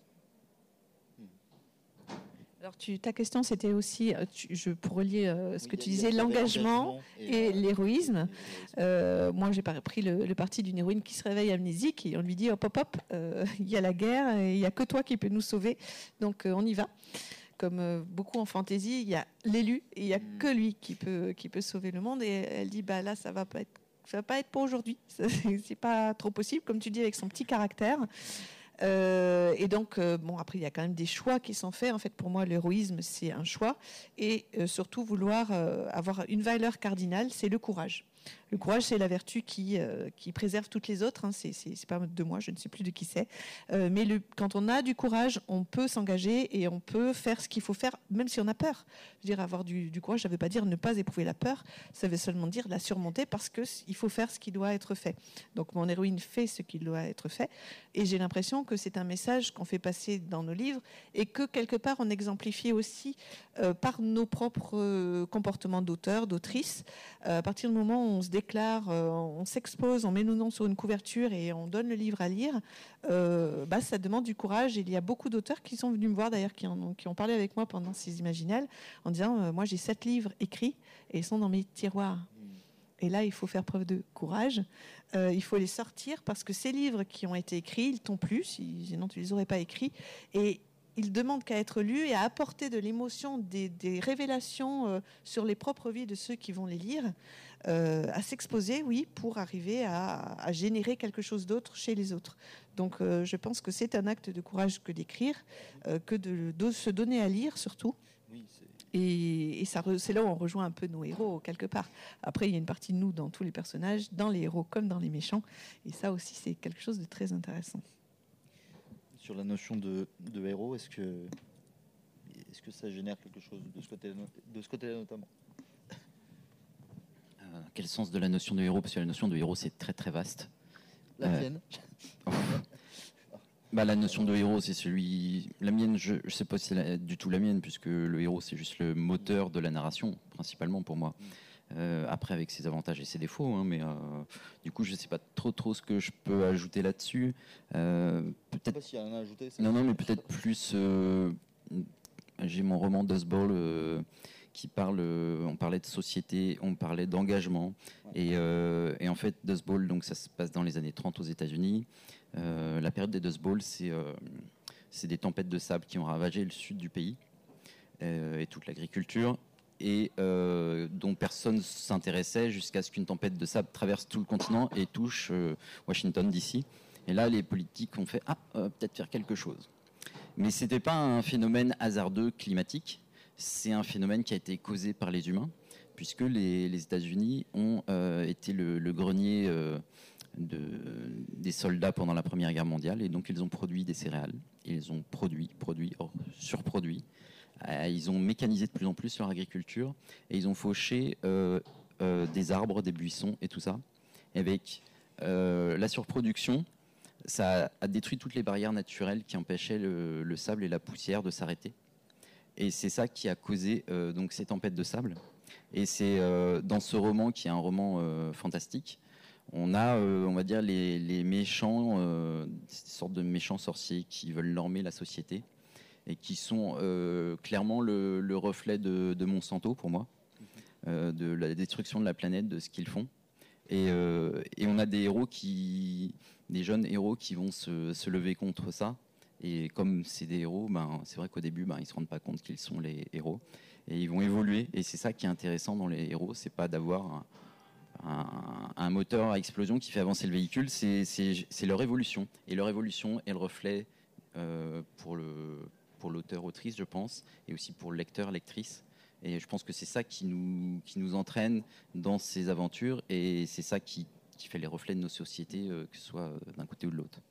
Speaker 4: Alors, tu, ta question, c'était aussi, tu, je, pour relier euh, ce
Speaker 1: Oui,
Speaker 4: que
Speaker 1: il y a-
Speaker 4: tu
Speaker 1: il y a-
Speaker 4: disais,
Speaker 1: il y avait
Speaker 4: l'engagement et,
Speaker 1: et, euh,
Speaker 4: l'héroïsme. Euh, moi, j'ai pas pris le, le parti d'une héroïne qui se réveille amnésique et on lui dit hop, hop, hop, euh, il y a la guerre et il n'y a que toi qui peux nous sauver. Donc, euh, on y va. Comme euh, beaucoup en fantaisie, il y a l'élu et il n'y a
Speaker 1: Mm.
Speaker 4: que lui qui peut, qui peut sauver le monde. Et elle dit, bah là, ça va pas être, ça va pas être pour aujourd'hui. Ça, C'est c'est pas trop possible, comme tu dis, avec son petit caractère. Euh, et donc, euh, bon, après, il y a quand même des choix qui sont faits. En fait, pour moi, l'héroïsme, c'est un choix. Et euh, surtout, vouloir euh, avoir une valeur cardinale, c'est le courage. Le courage, c'est la vertu qui, euh, qui préserve toutes les autres. Hein. C'est, c'est, c'est pas de moi, je ne sais plus de qui c'est. Euh, mais le, quand on a du courage, on peut s'engager et on peut faire ce qu'il faut faire, même si on a peur. Je veux dire, avoir du, du courage, ça ne veut pas dire ne pas éprouver la peur. Ça veut seulement dire la surmonter parce qu'il faut faire ce qui doit être fait. Donc, mon héroïne fait ce qui doit être fait. Et j'ai l'impression que c'est un message qu'on fait passer dans nos livres et que, quelque part, on exemplifie aussi euh, par nos propres euh, comportements d'auteur, d'autrice. Euh, à partir du moment où on se déclare, euh, on s'expose, on met nos noms sur une couverture et on donne le livre à lire, euh, bah, ça demande du courage. Et il y a beaucoup d'auteurs qui sont venus me voir, d'ailleurs, qui, en ont, qui ont parlé avec moi pendant ces Imaginales, en disant euh, moi j'ai sept livres écrits et ils sont dans mes tiroirs. Et là, il faut faire preuve de courage. Euh, il faut les sortir parce que ces livres qui ont été écrits, ils t'ont plu, sinon tu ne les aurais pas écrits. Et ils demandent qu'à être lus et à apporter de l'émotion, des, des révélations euh, sur les propres vies de ceux qui vont les lire, euh, à s'exposer, oui, pour arriver à, à générer quelque chose d'autre chez les autres. Donc euh, je pense que c'est un acte de courage que d'écrire, euh, que de, de se donner à lire surtout.
Speaker 1: Oui, c'est...
Speaker 4: Et, et ça, c'est là où on rejoint un peu nos héros, quelque part. Après, il y a une partie de nous dans tous les personnages, dans les héros comme dans les méchants. Et ça aussi, c'est quelque chose de très intéressant.
Speaker 1: Sur la notion de, de héros, est-ce que, est-ce que ça génère quelque chose de ce côté-là, de ce côté-là notamment?
Speaker 3: Euh, quel sens de la notion de héros? Parce que la notion de héros, c'est très très vaste.
Speaker 1: La
Speaker 3: Euh,
Speaker 1: tienne.
Speaker 3: Bah, la notion de héros, c'est celui. La mienne, je ne sais pas si c'est la- du tout la mienne, puisque le héros, c'est juste le moteur de la narration, principalement pour moi. Euh, après, avec ses avantages et ses défauts, hein, mais euh, du coup, je ne sais pas trop trop ce que je peux ajouter là-dessus. Euh,
Speaker 1: Je sais
Speaker 3: peut-être.
Speaker 1: pas s'il y a rien à ajouter. ça.
Speaker 3: Non, non, mais peut-être plus. euh, J'ai mon roman Dust Bowl euh, qui parle. euh, on parlait de société, on parlait d'engagement. Et, euh, et en fait, Dust Bowl, donc, ça se passe dans les années trente aux États-Unis. Euh, la période des Dust Bowls, c'est euh, c'est des tempêtes de sable qui ont ravagé le sud du pays euh, et toute l'agriculture, et euh, dont personne s'intéressait jusqu'à ce qu'une tempête de sable traverse tout le continent et touche euh, Washington D C. Et là, les politiques ont fait ah, euh, peut-être faire quelque chose. Mais ce n'était pas un phénomène hasardeux climatique, c'est un phénomène qui a été causé par les humains, puisque les, les États-Unis ont euh, été le, le grenier euh, de, des soldats pendant la Première Guerre mondiale, et donc ils ont produit des céréales, ils ont produit, produit, or, surproduit, euh, ils ont mécanisé de plus en plus leur agriculture, et ils ont fauché euh, euh, des arbres, des buissons et tout ça. Et avec euh, la surproduction, ça a détruit toutes les barrières naturelles qui empêchaient le, le sable et la poussière de s'arrêter. Et c'est ça qui a causé euh, donc ces tempêtes de sable. Et c'est euh, dans ce roman, qui est un roman euh, fantastique, on a, euh, on va dire, les, les méchants, euh, ces sortes de méchants sorciers qui veulent normer la société et qui sont euh, clairement le, le reflet de, de Monsanto, pour moi, euh, de la destruction de la planète, de ce qu'ils font. Et, euh, et on a des héros qui, des jeunes héros qui vont se, se lever contre ça. Et comme c'est des héros, ben, c'est vrai qu'au début, ben, ils ne se rendent pas compte qu'ils sont les héros. Et ils vont évoluer. Et c'est ça qui est intéressant dans les héros, c'est pas d'avoir un, un, un moteur à explosion qui fait avancer le véhicule, c'est, c'est, c'est leur évolution. Et leur évolution est le reflet euh, pour, le, pour l'auteur-autrice, je pense, et aussi pour le lecteur-lectrice. Et je pense que c'est ça qui nous, qui nous entraîne dans ces aventures, et c'est ça qui, qui fait les reflets de nos sociétés, euh, que ce soit d'un côté ou de l'autre.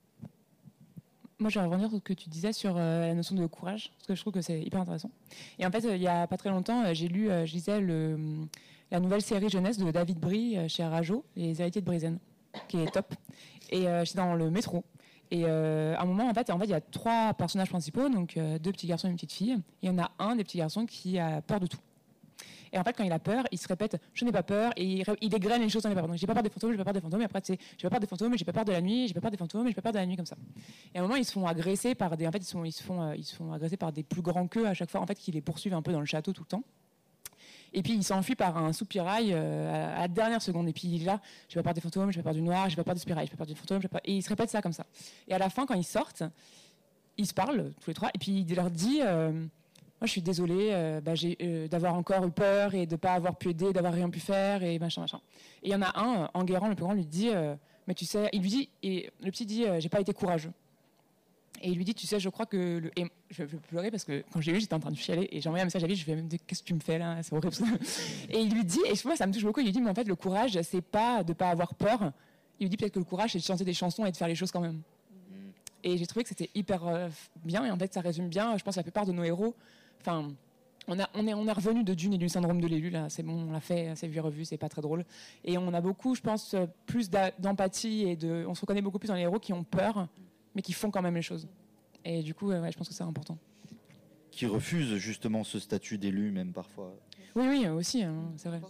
Speaker 2: Moi, je vais revenir sur ce que tu disais sur euh, la notion de courage, parce que je trouve que c'est hyper intéressant. Et en fait, euh, il n'y a pas très longtemps, euh, j'ai lu, euh, je lisais le, la nouvelle série jeunesse de David Brie euh, chez Arajo, Les Héritiers de Brizen, qui est top. Et euh, j'étais dans le métro. Et euh, à un moment, en fait, en fait, il y a trois personnages principaux, donc euh, deux petits garçons et une petite fille. Il y en a un des petits garçons qui a peur de tout. Et en fait, quand il a peur, il se répète « je n'ai pas peur » et il, il dégraine les choses dans les peurs. Donc, j'ai pas peur des fantômes, j'ai pas peur des fantômes. Et après, c'est j'ai pas peur des fantômes, j'ai pas peur de la nuit, j'ai pas peur des fantômes, j'ai pas peur de la nuit, comme ça. Et à un moment, ils se font agresser par des, en fait, ils, sont, ils se font, euh, ils se font agresser par des plus grands qu'eux à chaque fois, en fait, qui les poursuivent un peu dans le château tout le temps. Et puis il s'enfuit par un soupirail euh, à la dernière seconde. Et puis il est là, j'ai pas peur des fantômes, j'ai pas peur du noir, j'ai pas peur du soupirail, j'ai pas peur du fantôme, j'ai pas... Et il se répète ça comme ça. Et à la fin, quand ils sortent, ils se parlent tous les trois, et puis il leur dit. Euh, Moi, je suis désolée euh, bah, j'ai, euh, d'avoir encore eu peur et de ne pas avoir pu aider, d'avoir rien pu faire et machin, machin. Et il y en a un, Enguerrand, le plus grand, lui dit, euh, mais tu sais, il lui dit, et le petit dit, euh, j'ai pas été courageux. Et il lui dit, tu sais, je crois que, le... et je vais pleurer parce que quand j'ai lu, j'étais en train de chialer et j'ai envoyé un message à lui, je lui ai même dit, qu'est-ce que tu me fais là, c'est horrible. Et il lui dit, et moi, ça me touche beaucoup, il lui dit, mais en fait, le courage, c'est pas de pas avoir peur. Il lui dit peut-être que le courage, c'est de chanter des chansons et de faire les choses quand même. Et j'ai trouvé que c'était hyper euh, bien, et en fait, ça résume bien, je pense, la plupart de nos héros. Enfin, on, a, on, est, on est revenu de Dune et du syndrome de l'élu, là, c'est bon, on l'a fait, c'est vu et revu, c'est pas très drôle. Et on a beaucoup, je pense, plus d'empathie et de, on se reconnaît beaucoup plus dans les héros qui ont peur, mais qui font quand même les choses. Et du coup, ouais, je pense que c'est important.
Speaker 1: Qui refusent justement ce statut d'élu, même parfois.
Speaker 2: Oui, oui, aussi, hein, c'est vrai.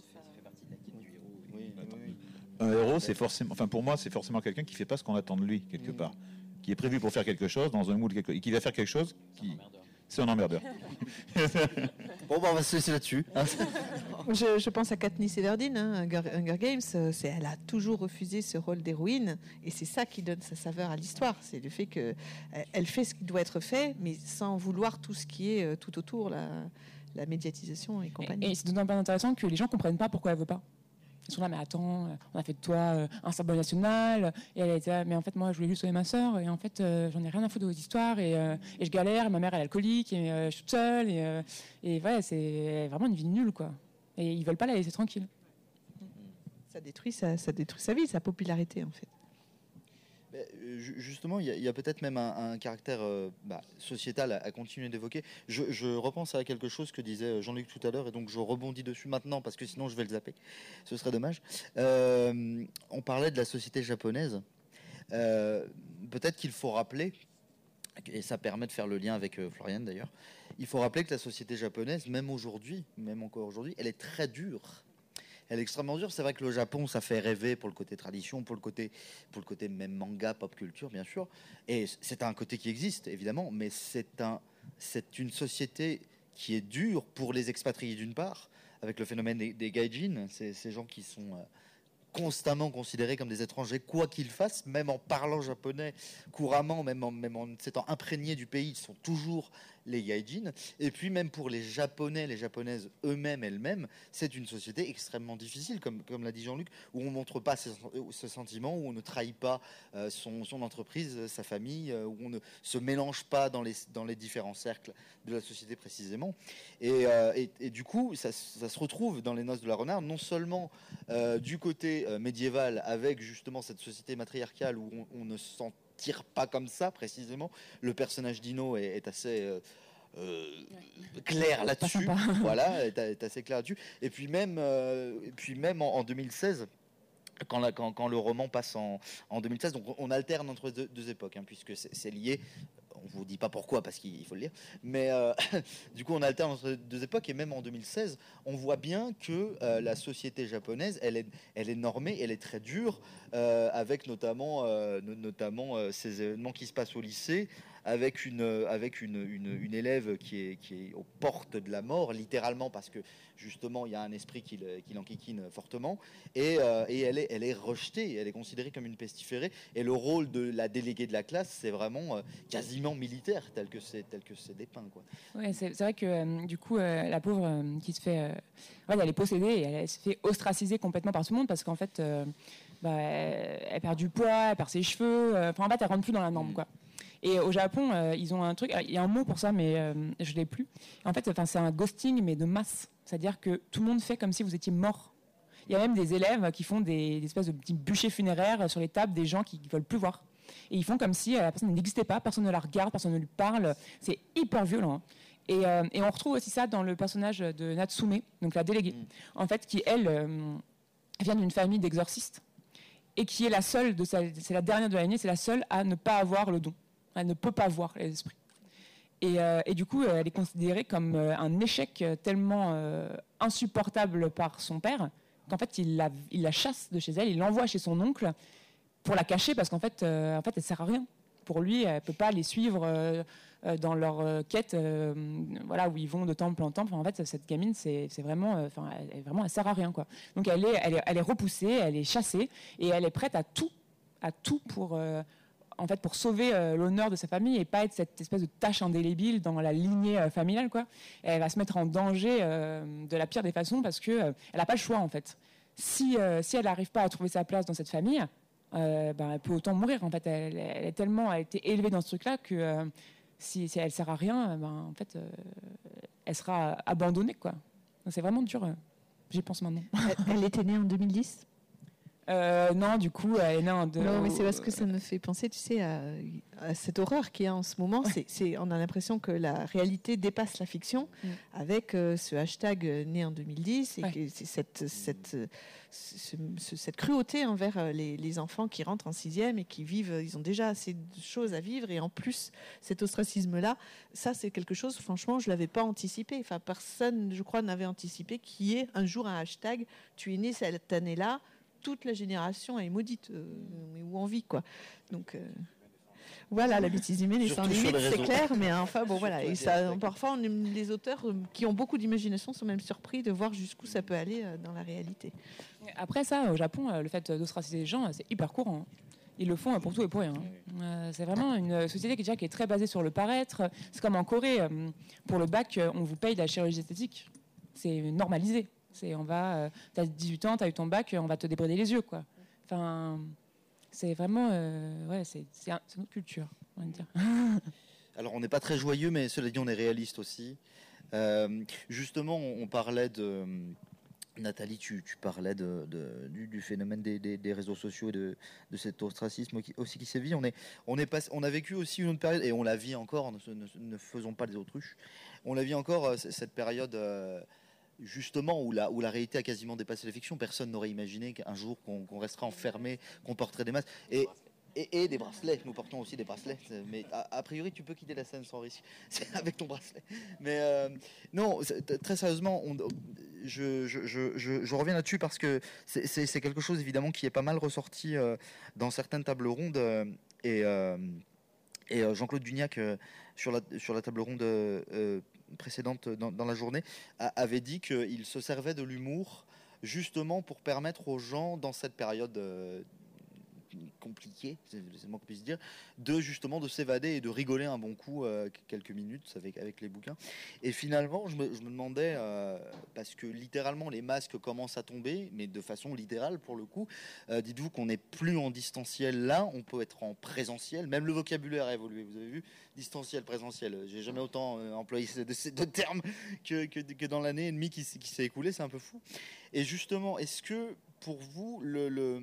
Speaker 1: Oui, oui.
Speaker 5: Un héros, c'est forcément, enfin pour moi, c'est forcément quelqu'un qui fait pas ce qu'on attend de lui quelque part, qui est prévu pour faire quelque chose dans un moule, quelque... et qui va faire quelque chose qui, c'est un emmerdeur.
Speaker 1: Bon, bah, on va se laisser là-dessus.
Speaker 4: Je, je pense à Katniss Everdeen, hein, Hunger, Hunger Games. C'est, elle a toujours refusé ce rôle d'héroïne, et c'est ça qui donne sa saveur à l'histoire. C'est le fait que elle fait ce qui doit être fait, mais sans vouloir tout ce qui est tout autour, la, la médiatisation et compagnie.
Speaker 2: Et, et c'est d'autant plus intéressant que les gens comprennent pas pourquoi elle veut pas. Ils sont là, mais attends, on a fait de toi euh, un symbole national. Et elle a été, mais en fait, moi, je voulais juste sauver ma sœur. Et en fait, euh, j'en ai rien à foutre de vos histoires. Et, euh, et je galère. Ma mère, elle est alcoolique. Et euh, je suis toute seule. Et, euh, et ouais, c'est vraiment une vie nulle, quoi. Et ils veulent pas la laisser tranquille.
Speaker 4: Ça détruit sa, ça détruit sa vie, sa popularité, en fait.
Speaker 1: Justement, il y a, y a peut-être même un, un caractère euh, bah, sociétal à, à continuer d'évoquer. Je, je repense à quelque chose que disait Jean-Luc tout à l'heure, et donc je rebondis dessus maintenant parce que sinon je vais le zapper. Ce serait dommage. Euh, on parlait de la société japonaise. Euh, peut-être qu'il faut rappeler, et ça permet de faire le lien avec euh, Floriane d'ailleurs, il faut rappeler que la société japonaise, même aujourd'hui, même encore aujourd'hui, elle est très dure. Elle est extrêmement dure. C'est vrai que le Japon, ça fait rêver pour le côté tradition, pour le côté, pour le côté même manga, pop culture, bien sûr. Et c'est un côté qui existe, évidemment, mais c'est un, c'est une société qui est dure pour les expatriés d'une part, avec le phénomène des, des gaijin, c'est ces gens qui sont euh, constamment considérés comme des étrangers, quoi qu'ils fassent, même en parlant japonais couramment, même en, même en s'étant imprégnés du pays, ils sont toujours les gaijin. Et puis même pour les Japonais, les Japonaises eux-mêmes, elles-mêmes, c'est une société extrêmement difficile, comme, comme l'a dit Jean-Luc, où on ne montre pas ses, ses sentiments, où on ne trahit pas euh, son, son entreprise, sa famille, euh, où on ne se mélange pas dans les, dans les différents cercles de la société précisément. Et, euh, et, et du coup, ça, ça se retrouve dans les Noces de la Renarde, non seulement euh, du côté euh, médiéval, avec justement cette société matriarcale où on, on ne s'en tire pas comme ça précisément. Le personnage d'Ino est, est assez euh, euh, clair là-dessus. Voilà, est, est assez clair là-dessus. Et puis même, euh, et puis même en, en deux mille seize. Quand, la, quand, quand le roman passe en, en deux mille seize, donc on alterne entre deux, deux époques, hein, puisque c'est lié. On vous dit pas pourquoi, parce qu'il faut le lire. Mais euh, du coup, on alterne entre deux époques, et même en deux mille seize, on voit bien que euh, la société japonaise, elle est, elle est normée, elle est très dure, euh, avec notamment, euh, notamment euh, ces événements qui se passent au lycée, avec une, avec une, une, une élève qui est, qui est aux portes de la mort, littéralement, parce que justement, il y a un esprit qui, qui l'enquiquine fortement, et, euh, et elle, est, elle est rejetée, elle est considérée comme une pestiférée, et le rôle de la déléguée de la classe, c'est vraiment euh, quasiment militaire, tel que c'est tel que c'est dépeint, quoi.
Speaker 2: Ouais, c'est vrai que euh, du coup, euh, la pauvre euh, qui se fait, euh, ouais, elle est possédée, et elle, elle se fait ostraciser complètement par tout le monde, parce qu'en fait, euh, bah, elle, elle perd du poids, elle perd ses cheveux, euh, enfin en fait, elle rentre plus dans la norme, quoi. Et au Japon, euh, ils ont un truc, il y a un mot pour ça, mais euh, je l'ai plus. En fait, c'est un ghosting, mais de masse. C'est-à-dire que tout le monde fait comme si vous étiez mort. Il y a même des élèves qui font des, des espèces de petits bûchers funéraires sur les tables des gens qui ne veulent plus voir. Et ils font comme si la personne n'existait pas, personne ne la regarde, personne ne lui parle. C'est hyper violent, hein. Et, euh, et on retrouve aussi ça dans le personnage de Natsume, donc la déléguée, mmh. en fait, qui, elle, euh, vient d'une famille d'exorcistes et qui est la seule, de sa, c'est la dernière de l'année, c'est la seule à ne pas avoir le don. Elle ne peut pas voir les esprits. Et, euh, et du coup, elle est considérée comme euh, un échec tellement euh, insupportable par son père qu'en fait, il la, il la chasse de chez elle, il l'envoie chez son oncle pour la cacher parce qu'en fait, euh, en fait, elle ne sert à rien. Pour lui, elle ne peut pas les suivre euh, dans leur euh, quête, euh, voilà, où ils vont de temple en temple. Enfin, en fait, cette gamine, c'est vraiment, euh, elle, vraiment, elle sert à rien, quoi. Donc, elle est, elle est, elle est repoussée, elle est chassée et elle est prête à tout, à tout pour... Euh, en fait, pour sauver euh, l'honneur de sa famille et pas être cette espèce de tache indélébile dans la lignée euh, familiale, quoi. Et elle va se mettre en danger euh, de la pire des façons parce que euh, elle n'a pas le choix, en fait. Si, euh, si elle n'arrive pas à trouver sa place dans cette famille, euh, ben, elle peut autant mourir, en fait. Elle, elle est tellement, elle a été élevée dans ce truc-là que euh, si, si elle sert à rien, ben, en fait, euh, elle sera abandonnée, quoi. C'est vraiment dur. Euh, J'y pense maintenant.
Speaker 4: Elle, elle était née en deux mille dix.
Speaker 2: Euh, non, du coup, elle est née en deux...
Speaker 4: Non, mais c'est parce que ça me fait penser, tu sais, à, à cette horreur qu'il y a en ce moment. C'est, c'est, on a l'impression que la réalité dépasse la fiction mm. avec euh, ce hashtag euh, né en deux mille dix et ouais. que c'est cette, cette, ce, ce, cette cruauté envers les, les enfants qui rentrent en sixième et qui vivent, ils ont déjà assez de choses à vivre et en plus, cet ostracisme-là, ça, c'est quelque chose, franchement, je ne l'avais pas anticipé. Enfin, personne, je crois, n'avait anticipé qu'il y ait un jour un hashtag « tu es né cette année-là », toute la génération est maudite, euh, mais où on vit, quoi. Donc, euh, Voilà, la bêtise humaine est sans
Speaker 1: Surtout sur
Speaker 4: limite,
Speaker 1: les
Speaker 4: c'est
Speaker 1: réseaux.
Speaker 4: clair, mais enfin bon
Speaker 1: Surtout
Speaker 4: voilà. Et
Speaker 1: avec
Speaker 4: ça,
Speaker 1: les hashtags.
Speaker 4: parfois, on, les auteurs euh, qui ont beaucoup d'imagination sont même surpris de voir jusqu'où ça peut aller euh, dans la réalité.
Speaker 2: Après ça, au Japon, euh, le fait d'ostraciser les gens, euh, c'est hyper courant. hein. Ils le font euh, pour tout et pour rien. hein. Euh, c'est vraiment une société qui, déjà, qui est très basée sur le paraître. C'est comme en Corée, euh, pour le bac, euh, on vous paye de la chirurgie esthétique. C'est normalisé. C'est, on va, tu as dix-huit ans, tu as eu ton bac, on va te débrider les yeux. Quoi. Enfin, c'est vraiment... euh, ouais, c'est, c'est, un- c'est notre culture, on va dire.
Speaker 1: Alors, on n'est pas très joyeux, mais cela dit, on est réaliste aussi. Euh, justement, on, on parlait de... Nathalie, tu, tu parlais de, de- du, du phénomène des, des- des réseaux sociaux et de, de cet ostracisme qui, aussi qui sévit. On, est, on, est pas- on a vécu aussi une autre période, et on la vit encore, ne, ne- ne faisons pas des autruches, on la vit encore, euh, c- cette période, euh, justement, où la, où la réalité a quasiment dépassé la fiction. Personne n'aurait imaginé qu'un jour qu'on qu'on resterait enfermé, qu'on porterait des masques. Et, et, et des bracelets, nous portons aussi des bracelets. Mais a, a priori, tu peux quitter la scène sans risque. C'est avec ton bracelet. Mais euh, non, c'est- t- très sérieusement, on, je, je, je, je- je reviens là-dessus parce que c'est- c'est c'est quelque chose évidemment qui est pas mal ressorti euh, dans certaines tables rondes. euh, et euh, et euh, Jean-Claude Dugnac, euh, sur, la, sur la table ronde euh, précédente dans, dans la journée, a- avait dit qu'il se servait de l'humour justement pour permettre aux gens, dans cette période euh, compliquée, c'est c'est le moins qu'on puisse dire, de justement de s'évader et de rigoler un bon coup euh, quelques minutes avec, avec les bouquins. Et finalement, je me, je me demandais, euh, parce que littéralement les masques commencent à tomber, mais de façon littérale pour le coup, euh, dites-vous qu'on n'est plus en distanciel là, on peut être en présentiel, même le vocabulaire a évolué, vous avez vu, distanciel, présentiel, j'ai jamais autant euh, employé ces deux, ces deux termes que, que, que dans l'année et demie qui, s- qui s'est écoulée, c'est un peu fou. Et justement, est-ce que pour vous, le, le,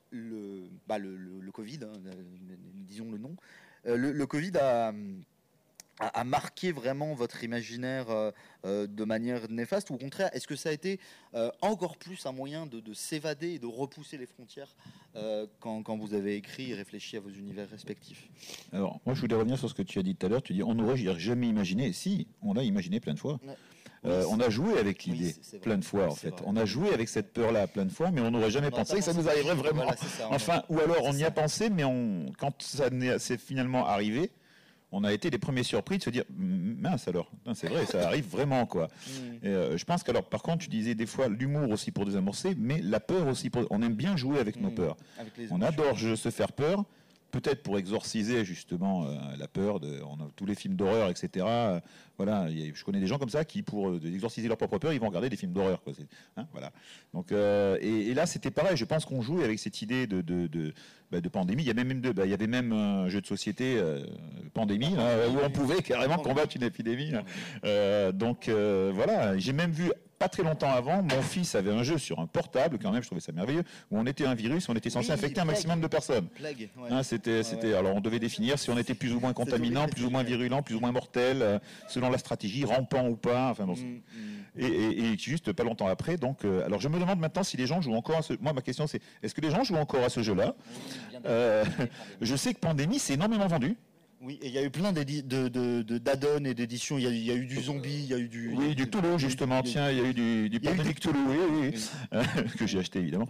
Speaker 1: le, bah, le, le, le Covid, hein, euh, disons le nom, euh, le, le Covid a, a, a marqué vraiment votre imaginaire euh, euh, de manière néfaste, ou au contraire, est-ce que ça a été euh, encore plus un moyen de, de s'évader et de repousser les frontières euh, quand, quand vous avez écrit et réfléchi à vos univers respectifs?
Speaker 5: Alors, moi, je voulais revenir sur ce que tu as dit tout à l'heure. Tu dis, on n'aurait jamais imaginé. Si, on l'a imaginé plein de fois.
Speaker 1: Ouais.
Speaker 5: Euh,
Speaker 1: Oui,
Speaker 5: on a joué avec
Speaker 1: oui,
Speaker 5: l'idée
Speaker 1: c'est- c'est vrai.
Speaker 5: plein de fois, en
Speaker 1: C'est
Speaker 5: fait.
Speaker 1: vrai.
Speaker 5: On a joué avec cette peur-là plein de fois, mais on n'aurait jamais
Speaker 1: On n'aurait
Speaker 5: pensé
Speaker 1: pas
Speaker 5: que ça
Speaker 1: pensé
Speaker 5: nous arriverait
Speaker 1: que-
Speaker 5: vraiment.
Speaker 1: voilà, c'est ça, on a-
Speaker 5: Enfin, ou alors on
Speaker 1: c'est
Speaker 5: y
Speaker 1: ça.
Speaker 5: a pensé, mais on, quand ça n'est- c'est finalement arrivé, on a été les premiers surpris de se dire, mince alors, Putain, c'est vrai, ça arrive vraiment, quoi.
Speaker 1: Mmh.
Speaker 5: Et, euh, je pense qu'alors, par contre, tu disais des fois l'humour aussi pour désamorcer, mais la peur aussi. Pour... On aime bien jouer avec nos
Speaker 1: Mmh.
Speaker 5: peurs.
Speaker 1: Avec les
Speaker 5: On
Speaker 1: émotions.
Speaker 5: adore je- se faire peur, peut-être pour exorciser justement euh, la peur. De, on a tous les films d'horreur, et cetera. Euh, voilà, y a- je connais des gens comme ça qui, pour euh, exorciser leur propre peur, ils vont regarder des films d'horreur. Quoi. C'est- hein, voilà. Donc, euh, et, et là, c'était pareil. Je pense qu'on jouait avec cette idée de, de, de, bah, de pandémie. Il y avait même, de, bah, il y avait même un jeu de société euh, pandémie là, où on pouvait carrément combattre une épidémie. Là. Euh, donc euh, voilà, j'ai même vu. Pas très longtemps avant, mon fils avait un jeu sur un portable, quand même, je trouvais ça merveilleux, où on était un virus, on était censé
Speaker 1: Oui,
Speaker 5: infecter un
Speaker 1: Plague.
Speaker 5: maximum de personnes.
Speaker 1: Plague, ouais.
Speaker 5: Hein, c'était,
Speaker 1: Ouais,
Speaker 5: c'était,
Speaker 1: ouais.
Speaker 5: alors on devait définir si on était plus ou moins contaminant,
Speaker 1: horrible,
Speaker 5: plus ou moins
Speaker 1: c'est génial.
Speaker 5: virulent, plus ou moins mortel, euh, selon la stratégie, rampant ou pas. Enfin bon.
Speaker 1: Mmh, mmh.
Speaker 5: Et, et- et juste pas longtemps après, donc, euh, alors je me demande maintenant si les gens jouent encore à ce. Moi, ma question c'est, est-ce que les gens jouent encore à ce jeu-là? Euh, Je sais que Pandémie s'est énormément vendu.
Speaker 1: Oui, et il y a eu plein d'édi- de, de, de, d'add-ons et d'éditions. Il y, a, il y a eu du zombie, il y a eu du. il y a
Speaker 5: Oui,
Speaker 1: eu
Speaker 5: du Toulouse, justement.
Speaker 1: il y a eu-
Speaker 5: Tiens, il y a eu du, du
Speaker 1: Il y a eu
Speaker 5: Pandémique Toulouse, oui, oui, oui. Euh, que j'ai acheté évidemment.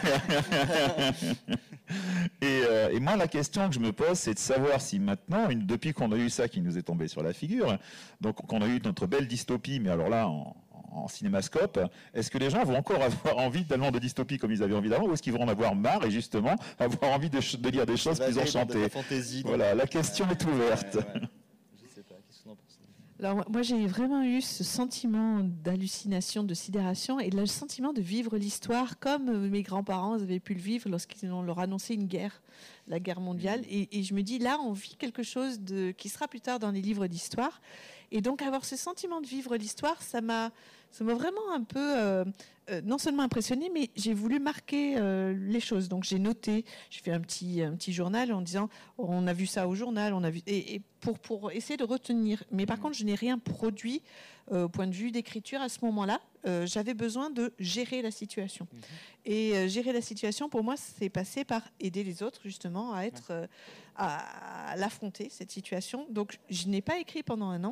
Speaker 5: et, euh, et moi, la question que je me pose, c'est de savoir si maintenant, une, depuis qu'on a eu ça qui nous est tombé sur la figure, donc qu'on a eu notre belle dystopie, mais alors là, en, en cinémascope, est-ce que les gens vont encore avoir envie tellement de dystopie comme ils avaient envie d'avant, ou est-ce qu'ils vont en avoir marre et justement avoir envie de, ch- de lire des choses plus
Speaker 1: Évader dans de
Speaker 5: enchantées?
Speaker 1: la fantaisie, dans-
Speaker 5: Voilà, la question est ouverte.
Speaker 1: Ouais, ouais. Je sais pas, qu'est-ce que t'en penses?
Speaker 4: Alors moi j'ai vraiment eu ce sentiment d'hallucination, de sidération et le sentiment de vivre l'histoire comme euh, mes grands-parents avaient pu le vivre lorsqu'ils ont leur annoncé une guerre, la guerre mondiale. Et, et je me dis là on vit quelque chose de, qui sera plus tard dans les livres d'histoire. Et donc avoir ce sentiment de vivre l'histoire, ça m'a, ça m'a vraiment un peu, euh, euh, non seulement impressionné, mais j'ai voulu marquer euh, les choses. Donc j'ai noté, j'ai fait un petit, un petit journal en disant, oh, on a vu ça au journal, on a vu, et, et pour, pour essayer de retenir. Mais par contre, je n'ai rien produit euh, au point de vue d'écriture à ce moment-là. Euh, j'avais besoin de gérer la situation.
Speaker 1: Mhm.
Speaker 4: Et euh, gérer la situation, pour moi, c'est passé par aider les autres, justement, à être, euh, à, à l'affronter, cette situation. Donc, je n'ai pas écrit pendant un an.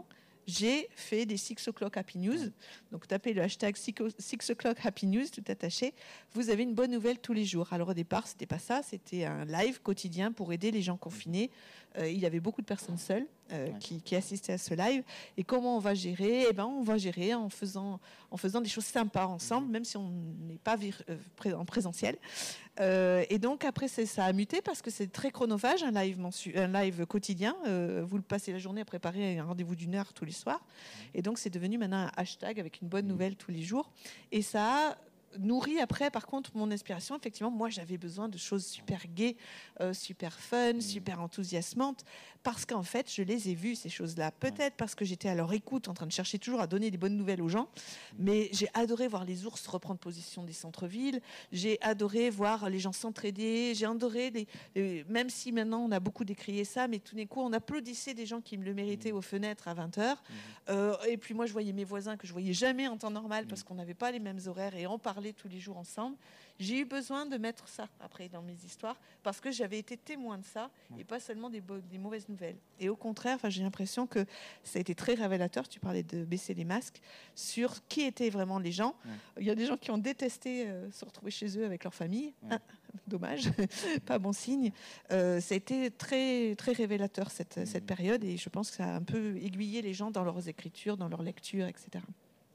Speaker 4: j'ai fait des six o'clock Happy News. Donc, tapez le hashtag six o'clock Happy News, tout attaché. Vous avez une bonne nouvelle tous les jours. Alors, au départ, c'était pas ça. C'était un live quotidien pour aider les gens confinés. Euh, il y avait beaucoup de personnes seules euh, ouais. qui, qui assistaient à ce live. Et comment on va gérer ? Eh ben, on va gérer en faisant, en faisant des choses sympas ensemble, même si on n'est pas vir- euh, en présentiel. Euh, et donc, après, c'est, ça a muté parce que c'est très chronophage, un live, mensu- un live quotidien. Euh, vous le passez la journée à préparer un rendez-vous d'une heure tous les soirs. Et donc, c'est devenu maintenant un hashtag avec une bonne nouvelle tous les jours. Et ça a nourri après, par contre, mon inspiration. Effectivement, moi, j'avais besoin de choses super gaies, euh, super fun, super enthousiasmantes, parce qu'en fait, je les ai vues, ces choses-là. Peut-être parce que j'étais à leur écoute, en train de chercher toujours à donner des bonnes nouvelles aux gens, mais j'ai adoré voir les ours reprendre possession des centres-villes, j'ai adoré voir les gens s'entraider, j'ai adoré, les, les, même si maintenant on a beaucoup décrié ça, mais tout d'un coup, on applaudissait des gens qui me le méritaient aux fenêtres à vingt heures. Euh, et puis moi, je voyais mes voisins que je voyais jamais en temps normal, parce qu'on n'avait pas les mêmes horaires, et on parlait tous les jours ensemble. J'ai eu besoin de mettre ça après dans mes histoires parce que j'avais été témoin de ça et pas seulement des, bo- des mauvaises nouvelles. Et au contraire, j'ai l'impression que ça a été très révélateur. Tu parlais de baisser les masques sur qui étaient vraiment les gens. Ouais. Il y a des gens qui ont détesté euh, se retrouver chez eux avec leur famille. Ouais. Ah, dommage, pas bon signe. Euh, ça a été très, très révélateur cette, mmh. cette période et je pense que ça a un peu aiguillé les gens dans leurs écritures, dans leurs lectures, et cetera.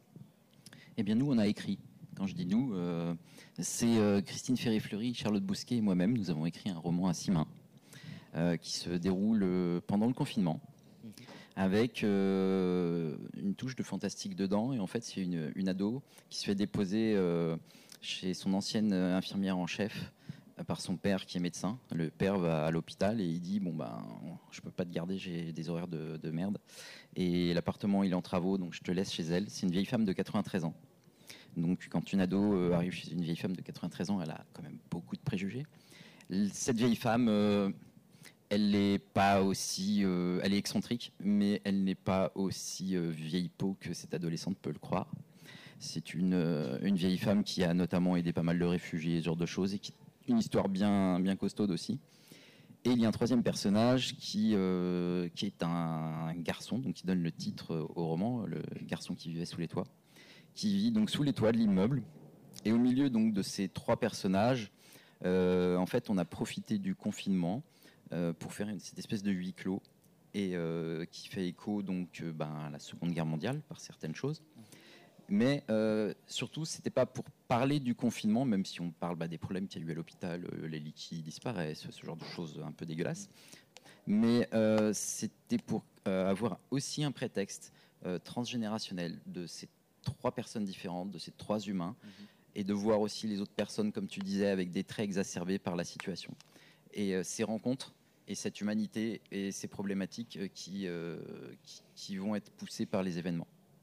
Speaker 3: Eh bien, nous, on a écrit. Quand je dis nous, euh, c'est euh, Christine Ferré-Fleury, Charlotte Bousquet et moi-même. Nous avons écrit un roman à six mains euh, qui se déroule euh, pendant le confinement mmh. avec euh, une touche de fantastique dedans. Et en fait, c'est une, une ado qui se fait déposer euh, chez son ancienne infirmière en chef euh, par son père qui est médecin. Le père va à l'hôpital et il dit « Bon, ben, je ne peux pas te garder, j'ai des horaires de, de merde. » Et l'appartement, il est en travaux, donc je te laisse chez elle. C'est une vieille femme de quatre-vingt-treize ans. Donc, quand une ado euh, arrive chez une vieille femme de quatre-vingt-treize ans, elle a quand même beaucoup de préjugés. Cette vieille femme, euh, elle n'est pas aussi, euh, elle est excentrique, mais elle n'est pas aussi euh, vieille peau que cette adolescente peut le croire. C'est une, euh, une vieille femme qui a notamment aidé pas mal de réfugiés, ce genre de choses, et qui a une histoire bien, bien costaude aussi. Et il y a un troisième personnage qui, euh, qui est un garçon, donc qui donne le titre au roman, le garçon qui vivait sous les toits. qui vit donc sous les toits de l'immeuble. Et au milieu donc de ces trois personnages, euh, en fait, on a profité du confinement euh, pour faire une, cette espèce de huis clos et euh, qui fait écho donc euh, ben, à la Seconde Guerre mondiale par certaines choses. Mais euh, surtout, c'était pas pour parler du confinement, même si on parle bah, des problèmes qu'il y a eu à l'hôpital, euh, les lits qui disparaissent, ce genre de choses un peu dégueulasses. Mais euh, c'était pour euh, avoir aussi un prétexte euh, transgénérationnel de ces trois personnes différentes, de ces trois humains, mmh. et de voir aussi les autres personnes, comme tu disais, avec des traits exacerbés par la situation. Et euh, ces rencontres, et cette humanité, et ces problématiques euh, qui, euh, qui, qui vont être poussées par les événements.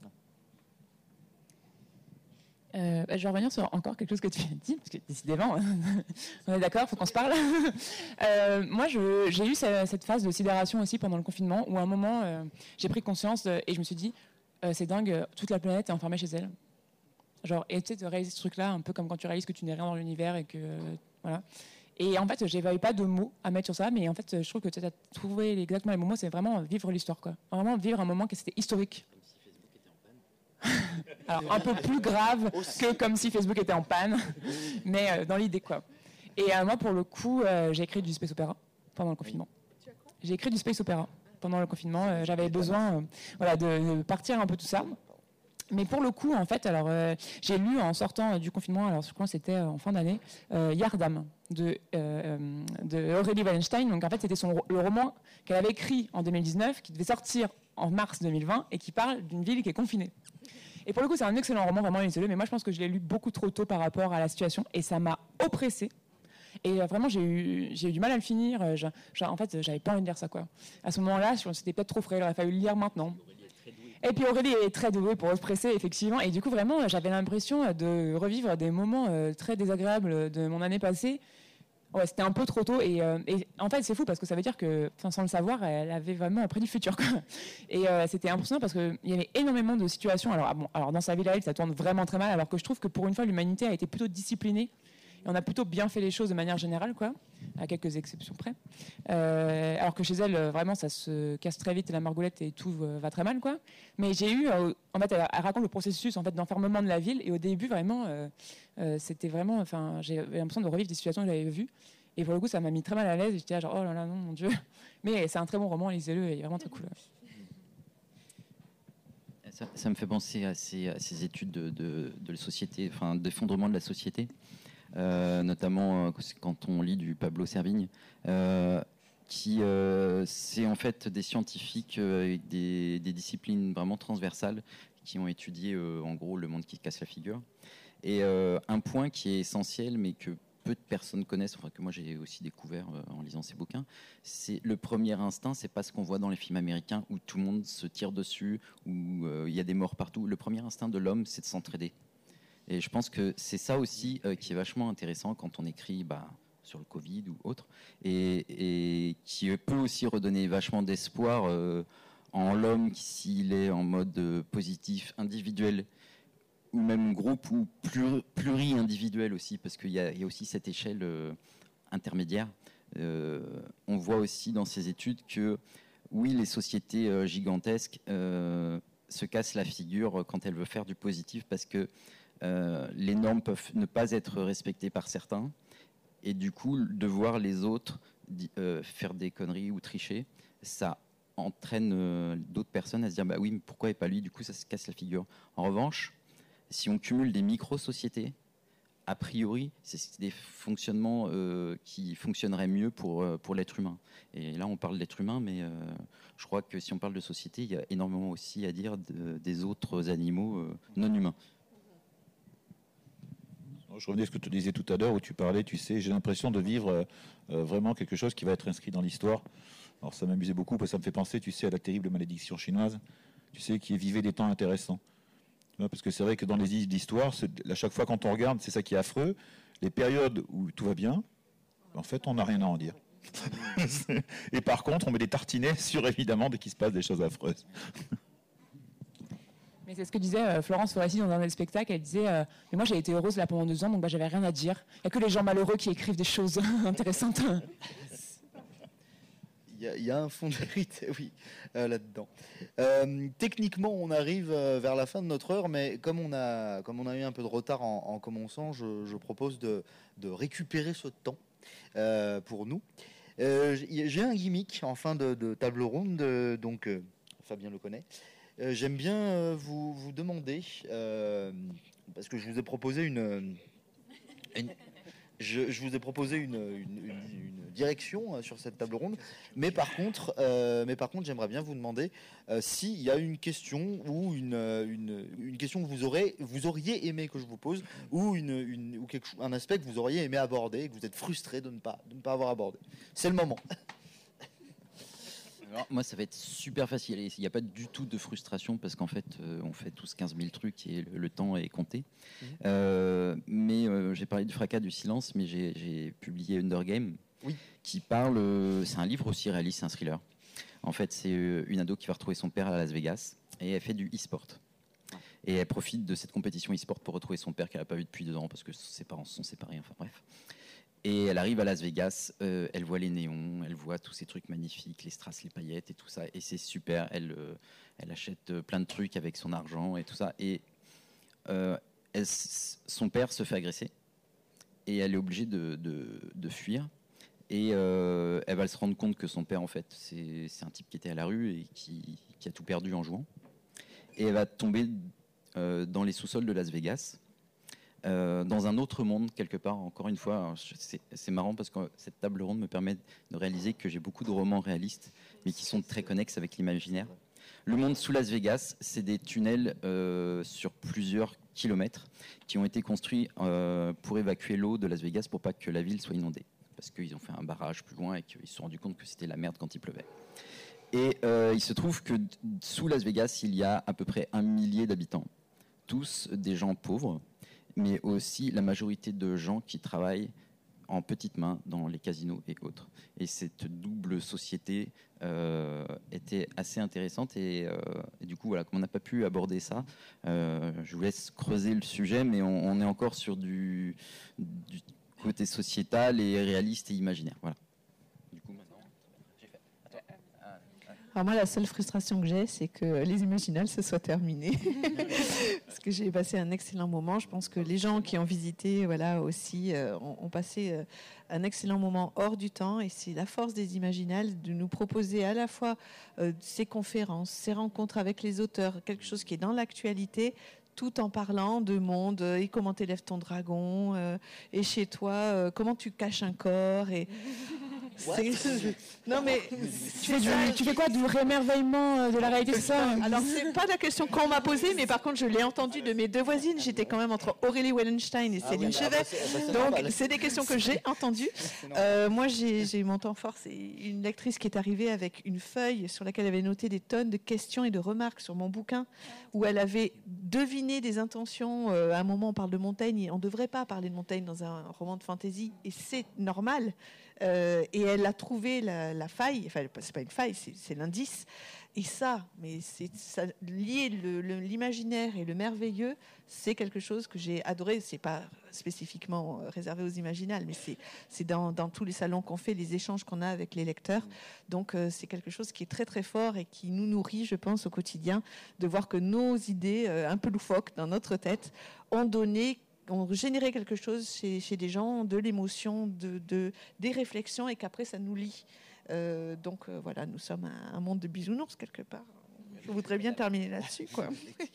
Speaker 2: Euh, bah, je vais revenir sur encore quelque chose que tu as dit, parce que décidément, on est d'accord, il faut qu'on se parle. euh, moi, je, j'ai eu cette phase de sidération aussi pendant le confinement, où à un moment, euh, j'ai pris conscience de, et je me suis dit, euh, c'est dingue, toute la planète est enfermée chez elle. Genre, et tu sais, de réaliser ce truc-là, un peu comme quand tu réalises que tu n'es rien dans l'univers et que, euh, voilà. Et en fait, j'avais pas de mots à mettre sur ça, mais en fait, je trouve que tu as trouvé exactement les mots, c'est vraiment vivre l'histoire, quoi. Vraiment vivre un moment qui c'était historique. Alors, un peu plus grave que comme si Facebook était en panne, mais euh, dans l'idée, quoi. Et euh, moi, pour le coup, euh, j'ai écrit du space opéra pendant le confinement. J'ai écrit du space opéra pendant le confinement. Euh, j'avais besoin euh, voilà, de, de partir un peu tout ça. Mais pour le coup, en fait, alors, euh, j'ai lu en sortant du confinement, alors je crois que c'était en fin d'année, euh, Yardam de, euh, de Aurélie Wallenstein. Donc en fait, c'était son, le roman qu'elle avait écrit en deux mille dix-neuf, qui devait sortir en mars deux mille vingt et qui parle d'une ville qui est confinée. Et pour le coup, c'est un excellent roman, vraiment isolé, mais moi je pense que je l'ai lu beaucoup trop tôt par rapport à la situation et ça m'a oppressée. Et euh, vraiment, j'ai eu, j'ai eu du mal à le finir. Je, je, en fait, j'avais pas envie de lire ça, quoi. À ce moment-là, c'était peut-être trop frais, il aurait fallu le lire maintenant. Et puis Aurélie est très douée pour oppresser, effectivement. Et du coup, vraiment, j'avais l'impression de revivre des moments euh, très désagréables de mon année passée. Ouais, c'était un peu trop tôt. Et, euh, et en fait, c'est fou parce que ça veut dire que, sans le savoir, elle avait vraiment appris du futur, quoi. Et euh, c'était impressionnant parce qu'il y avait énormément de situations. Alors, ah bon, alors dans sa vie, ça tourne vraiment très mal. Alors que je trouve que pour une fois, l'humanité a été plutôt disciplinée. Et on a plutôt bien fait les choses de manière générale, quoi, à quelques exceptions près. Euh, alors que chez elle, vraiment, ça se casse très vite, la margoulette et tout va très mal, quoi. Mais j'ai eu, euh, en fait, elle, elle raconte le processus en fait d'enfermement de la ville, et au début, vraiment, euh, euh, c'était vraiment, enfin, j'ai l'impression de revivre des situations que j'avais vues. Et pour le coup, ça m'a mis très mal à l'aise. J'étais là, genre, oh là là, non, mon Dieu. Mais c'est un très bon roman, lisez-le, il est vraiment très cool.
Speaker 3: Ça, ça me fait penser à ces, à ces études de, de, de la société, enfin d'effondrement de la société, euh, notamment euh, quand on lit du Pablo Servigne, euh, qui euh, c'est en fait des scientifiques euh, avec des, des disciplines vraiment transversales qui ont étudié euh, en gros le monde qui casse la figure. Et euh, un point qui est essentiel, mais que peu de personnes connaissent, enfin que moi j'ai aussi découvert euh, en lisant ces bouquins, c'est le premier instinct, c'est pas ce qu'on voit dans les films américains où tout le monde se tire dessus, où il euh, y a des morts partout. Le premier instinct de l'homme, c'est de s'entraider. Et je pense que c'est ça aussi euh, qui est vachement intéressant quand on écrit bah, sur le Covid ou autre, et, et qui peut aussi redonner vachement d'espoir euh, en l'homme s'il est en mode euh, positif, individuel, ou même groupe, ou pluri-individuel aussi, parce qu'il y, y a aussi cette échelle euh, intermédiaire. Euh, on voit aussi dans ces études que, oui, les sociétés euh, gigantesques euh, se cassent la figure quand elles veulent faire du positif, parce que euh, les normes peuvent ne pas être respectées par certains, et du coup, de voir les autres euh, faire des conneries ou tricher, ça entraîne euh, d'autres personnes à se dire, bah oui, mais pourquoi et pas lui? Du coup, ça se casse la figure. En revanche, si on cumule des micro-sociétés, a priori, c'est des fonctionnements euh, qui fonctionneraient mieux pour, euh, pour l'être humain. Et là, on parle d'être humain, mais euh, je crois que si on parle de société, il y a énormément aussi à dire de, des autres animaux euh, non humains.
Speaker 5: Je revenais à ce que tu disais tout à l'heure, où tu parlais, tu sais, j'ai l'impression de vivre euh, vraiment quelque chose qui va être inscrit dans l'histoire. Alors ça m'amusait beaucoup, parce que ça me fait penser, tu sais, à la terrible malédiction chinoise, tu sais, qui est vivait des temps intéressants. Parce que c'est vrai que dans les livres d'histoire, à chaque fois quand on regarde, c'est ça qui est affreux. Les périodes où tout va bien, en fait, on n'a rien à en dire. Et par contre, on met des tartinets sur, évidemment, dès qu'il se passe des choses affreuses.
Speaker 2: Mais c'est ce que disait euh, Florence Foresti dans un des spectacles. Elle disait euh, mais moi j'ai été heureuse là pendant deux ans, donc bah, j'avais rien à dire. Il n'y a que les gens malheureux qui écrivent des choses intéressantes.
Speaker 1: Il y, y a un fond de vérité, oui, euh, là-dedans. Euh, techniquement, on arrive euh, vers la fin de notre heure, mais comme on a, comme on a eu un peu de retard en, en commençant, je, je propose de, de récupérer ce temps euh, pour nous. Euh, j'ai un gimmick en fin de, de table ronde, de, donc euh, Fabien le connaît. Euh, J'aime bien euh, vous, vous demander, euh, parce que je vous ai proposé une... une Je, je vous ai proposé une, une, une, une direction sur cette table ronde, mais par contre, euh, mais par contre, j'aimerais bien vous demander euh, s'il y a une question ou une, une, une question que vous aurez, vous auriez aimé que je vous pose, ou une, une ou quelque, un aspect que vous auriez aimé aborder et que vous êtes frustré de ne pas de ne pas avoir abordé. C'est le moment.
Speaker 3: Alors, moi, ça va être super facile. Il n'y a pas du tout de frustration parce qu'en fait, euh, on fait tous quinze mille trucs et le, le temps est compté. Mmh. Euh, mais euh, j'ai parlé du fracas du silence, mais j'ai publié Undergame, oui. qui parle. Euh, c'est un livre aussi réaliste, c'est un thriller. En fait, c'est euh, une ado qui va retrouver son père à Las Vegas et elle fait du e-sport. Et elle profite de cette compétition e-sport pour retrouver son père qu'elle n'a pas vu depuis deux ans parce que ses parents se sont séparés. Enfin bref. Et elle arrive à Las Vegas, euh, elle voit les néons, elle voit tous ces trucs magnifiques, les strass, les paillettes et tout ça, et c'est super. Elle, euh, elle achète plein de trucs avec son argent et tout ça. Et euh, elle, son père se fait agresser et elle est obligée de, de, de fuir. Et euh, elle va se rendre compte que son père, en fait, c'est un type qui était à la rue et qui, qui a tout perdu en jouant. Et elle va tomber euh, dans les sous-sols de Las Vegas. Euh, dans un autre monde, quelque part, encore une fois, c'est marrant parce que cette table ronde me permet de réaliser que j'ai beaucoup de romans réalistes, mais qui sont très connexes avec l'imaginaire. Le monde sous Las Vegas, c'est des tunnels euh, sur plusieurs kilomètres qui ont été construits euh, pour évacuer l'eau de Las Vegas pour pas que la ville soit inondée. Parce qu'ils ont fait un barrage plus loin et qu'ils se sont rendus compte que c'était la merde quand il pleuvait. Et euh, il se trouve que sous Las Vegas, il y a à peu près un millier d'habitants, tous des gens pauvres, mais aussi la majorité de gens qui travaillent en petites mains dans les casinos et autres. Et cette double société euh, était assez intéressante. Et, euh, et du coup, voilà, comme on n'a pas pu aborder ça, euh, je vous laisse creuser le sujet, mais on, on est encore sur du, du côté sociétal et réaliste et imaginaire. Voilà. Du coup, maintenant, j'ai fait.
Speaker 4: Alors moi, la seule frustration que j'ai, c'est que les Imaginales se soient terminés. Parce que j'ai passé un excellent moment. Je pense que les gens qui ont visité, voilà, aussi, euh, ont, ont passé euh, un excellent moment hors du temps. Et c'est la force des Imaginales de nous proposer à la fois euh, ces conférences, ces rencontres avec les auteurs, quelque chose qui est dans l'actualité, tout en parlant de monde, euh, et comment t'élèves ton dragon, euh, et chez toi, euh, comment tu caches un corps, et... C'est- Non mais
Speaker 2: Tu fais, du, tu fais quoi du rémerveillement euh, de la réalité, c'est ça?
Speaker 4: alors c'est pas la question qu'on m'a posée, mais par contre je l'ai entendu de mes deux voisines. J'étais quand même entre Aurélie Wellenstein et
Speaker 1: Ah
Speaker 4: Céline
Speaker 1: oui, bah,
Speaker 4: Chevet,
Speaker 1: bah, c'est- bah, c'est
Speaker 4: donc
Speaker 1: normal.
Speaker 4: c'est des questions que j'ai entendues.
Speaker 1: C'est normal.
Speaker 4: Euh, moi j'ai j'ai eu mon temps fort, c'est une lectrice qui est arrivée avec une feuille sur laquelle elle avait noté des tonnes de questions et de remarques sur mon bouquin, où elle avait deviné des intentions. Euh, à un moment on parle de Montaigne, et on ne devrait pas parler de Montaigne dans un roman de fantasy, et c'est normal. Euh, et elle a trouvé la, la faille, enfin c'est pas une faille, c'est c'est l'indice. Et ça, mais c'est ça, lier le- le- l'imaginaire et le merveilleux, c'est quelque chose que j'ai adoré. C'est pas spécifiquement euh, réservé aux imaginales, mais c'est c'est dans, dans tous les salons qu'on fait, les échanges qu'on a avec les lecteurs. Donc euh, c'est quelque chose qui est très très fort et qui nous nourrit, je pense, au quotidien, de voir que nos idées, euh, un peu loufoques dans notre tête, ont donné ont généré quelque chose chez, chez des gens, de l'émotion, de, de, des réflexions, et qu'après ça nous lie. Euh, donc euh, voilà, nous sommes un, un monde de bisounours quelque part. Je voudrais bien terminer là-dessus, quoi.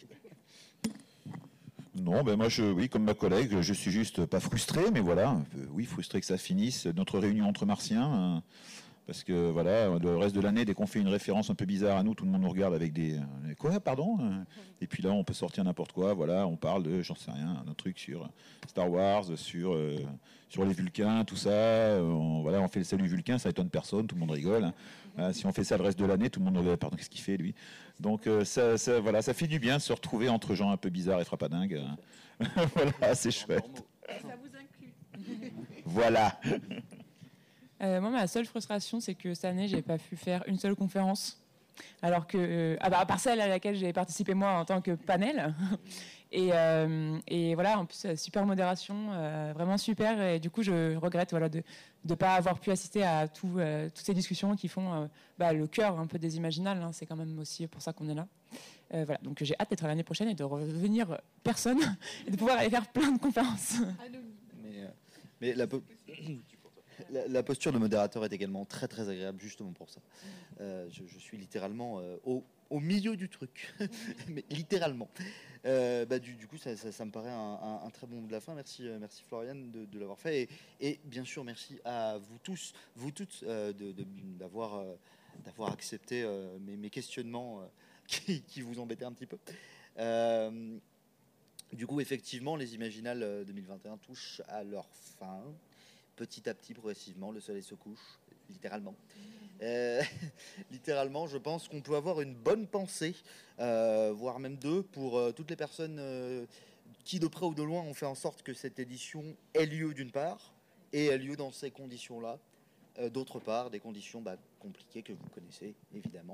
Speaker 5: Non, ben moi, je, oui, comme ma collègue, je suis juste pas frustré, mais voilà, un peu, oui, frustré que ça finisse, notre réunion entre martiens, hein, parce que voilà, le reste de l'année, dès qu'on fait une référence un peu bizarre à nous, tout le monde nous regarde avec des euh, quoi, pardon. Et puis là, on peut sortir n'importe quoi. Voilà, on parle de, j'en sais rien, un truc sur Star Wars, sur euh, sur les Vulcains, tout ça. Euh, On, voilà, on fait le salut Vulcain, ça étonne personne, tout le monde rigole. Hein. Euh, si on fait ça le reste de l'année, tout le monde regarde, pardon, qu'est-ce qu'il fait lui? Donc euh, ça, ça, voilà, ça fait du bien de se retrouver entre gens un peu bizarres et frappadingues. Voilà, c'est chouette.
Speaker 4: Ça vous inclut.
Speaker 5: Voilà.
Speaker 2: Euh, moi, ma seule frustration, c'est que cette année, j'ai pas pu faire une seule conférence. Alors que, euh, ah bah, à part celle à laquelle j'ai participé moi en tant que panel. Et, euh, et voilà, en plus, super modération, euh, vraiment super. Et du coup, je regrette voilà, de ne pas avoir pu assister à tout, euh, toutes ces discussions qui font euh, bah, le cœur un peu des Imaginales. Hein, c'est quand même aussi pour ça qu'on est là. Euh, voilà, donc j'ai hâte d'être l'année prochaine et de revenir personne et de pouvoir aller faire plein de conférences.
Speaker 1: Mais, euh, mais la, po- la, la posture de modérateur est également très très agréable justement pour ça. Euh, je, je suis littéralement euh, au, au milieu du truc, mais littéralement. Euh, bah, du, du coup, ça, ça, ça me paraît un, un, un très bon mot de la fin. Merci, euh, merci Floriane de, de l'avoir fait. Et, et bien sûr, merci à vous tous, vous toutes, euh, de, de, d'avoir, euh, d'avoir accepté euh, mes, mes questionnements euh, qui, qui vous embêtaient un petit peu. Euh, du coup, effectivement, les Imaginales deux mille vingt et un touchent à leur fin. Petit à petit, progressivement, le soleil se couche, littéralement. Euh, littéralement, je pense qu'on peut avoir une bonne pensée, euh, voire même deux, pour euh, toutes les personnes euh, qui, de près ou de loin, ont fait en sorte que cette édition ait lieu d'une part, et ait lieu dans ces conditions-là, euh, d'autre part, des conditions bah, compliquées que vous connaissez, évidemment.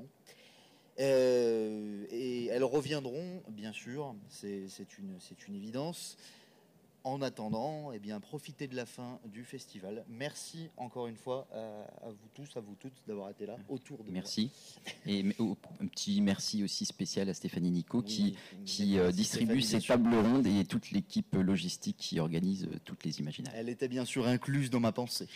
Speaker 1: Euh, et elles reviendront, bien sûr, c'est, c'est, une, c'est une évidence. En attendant, eh bien, profitez de la fin du festival. Merci encore une fois à, à vous tous, à vous toutes d'avoir été là autour de
Speaker 3: Merci. Et m- oh, un petit merci aussi spécial à Stéphanie Nico
Speaker 1: moi.
Speaker 3: qui,
Speaker 1: Oui,
Speaker 3: qui euh,
Speaker 1: merci,
Speaker 3: distribue
Speaker 1: Stéphanie,
Speaker 3: ces
Speaker 1: bien sûr.
Speaker 3: tables rondes et toute l'équipe logistique qui organise euh, toutes les Imaginales.
Speaker 1: Elle était bien sûr incluse dans ma pensée.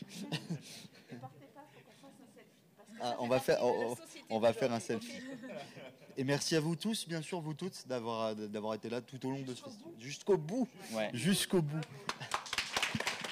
Speaker 1: Ah, on va faire, on, on va faire un selfie. Et merci à vous tous, bien sûr, vous toutes, d'avoir, d'avoir été là tout au long de ce festival. Jusqu'au bout.
Speaker 3: Ouais.
Speaker 1: Jusqu'au bout.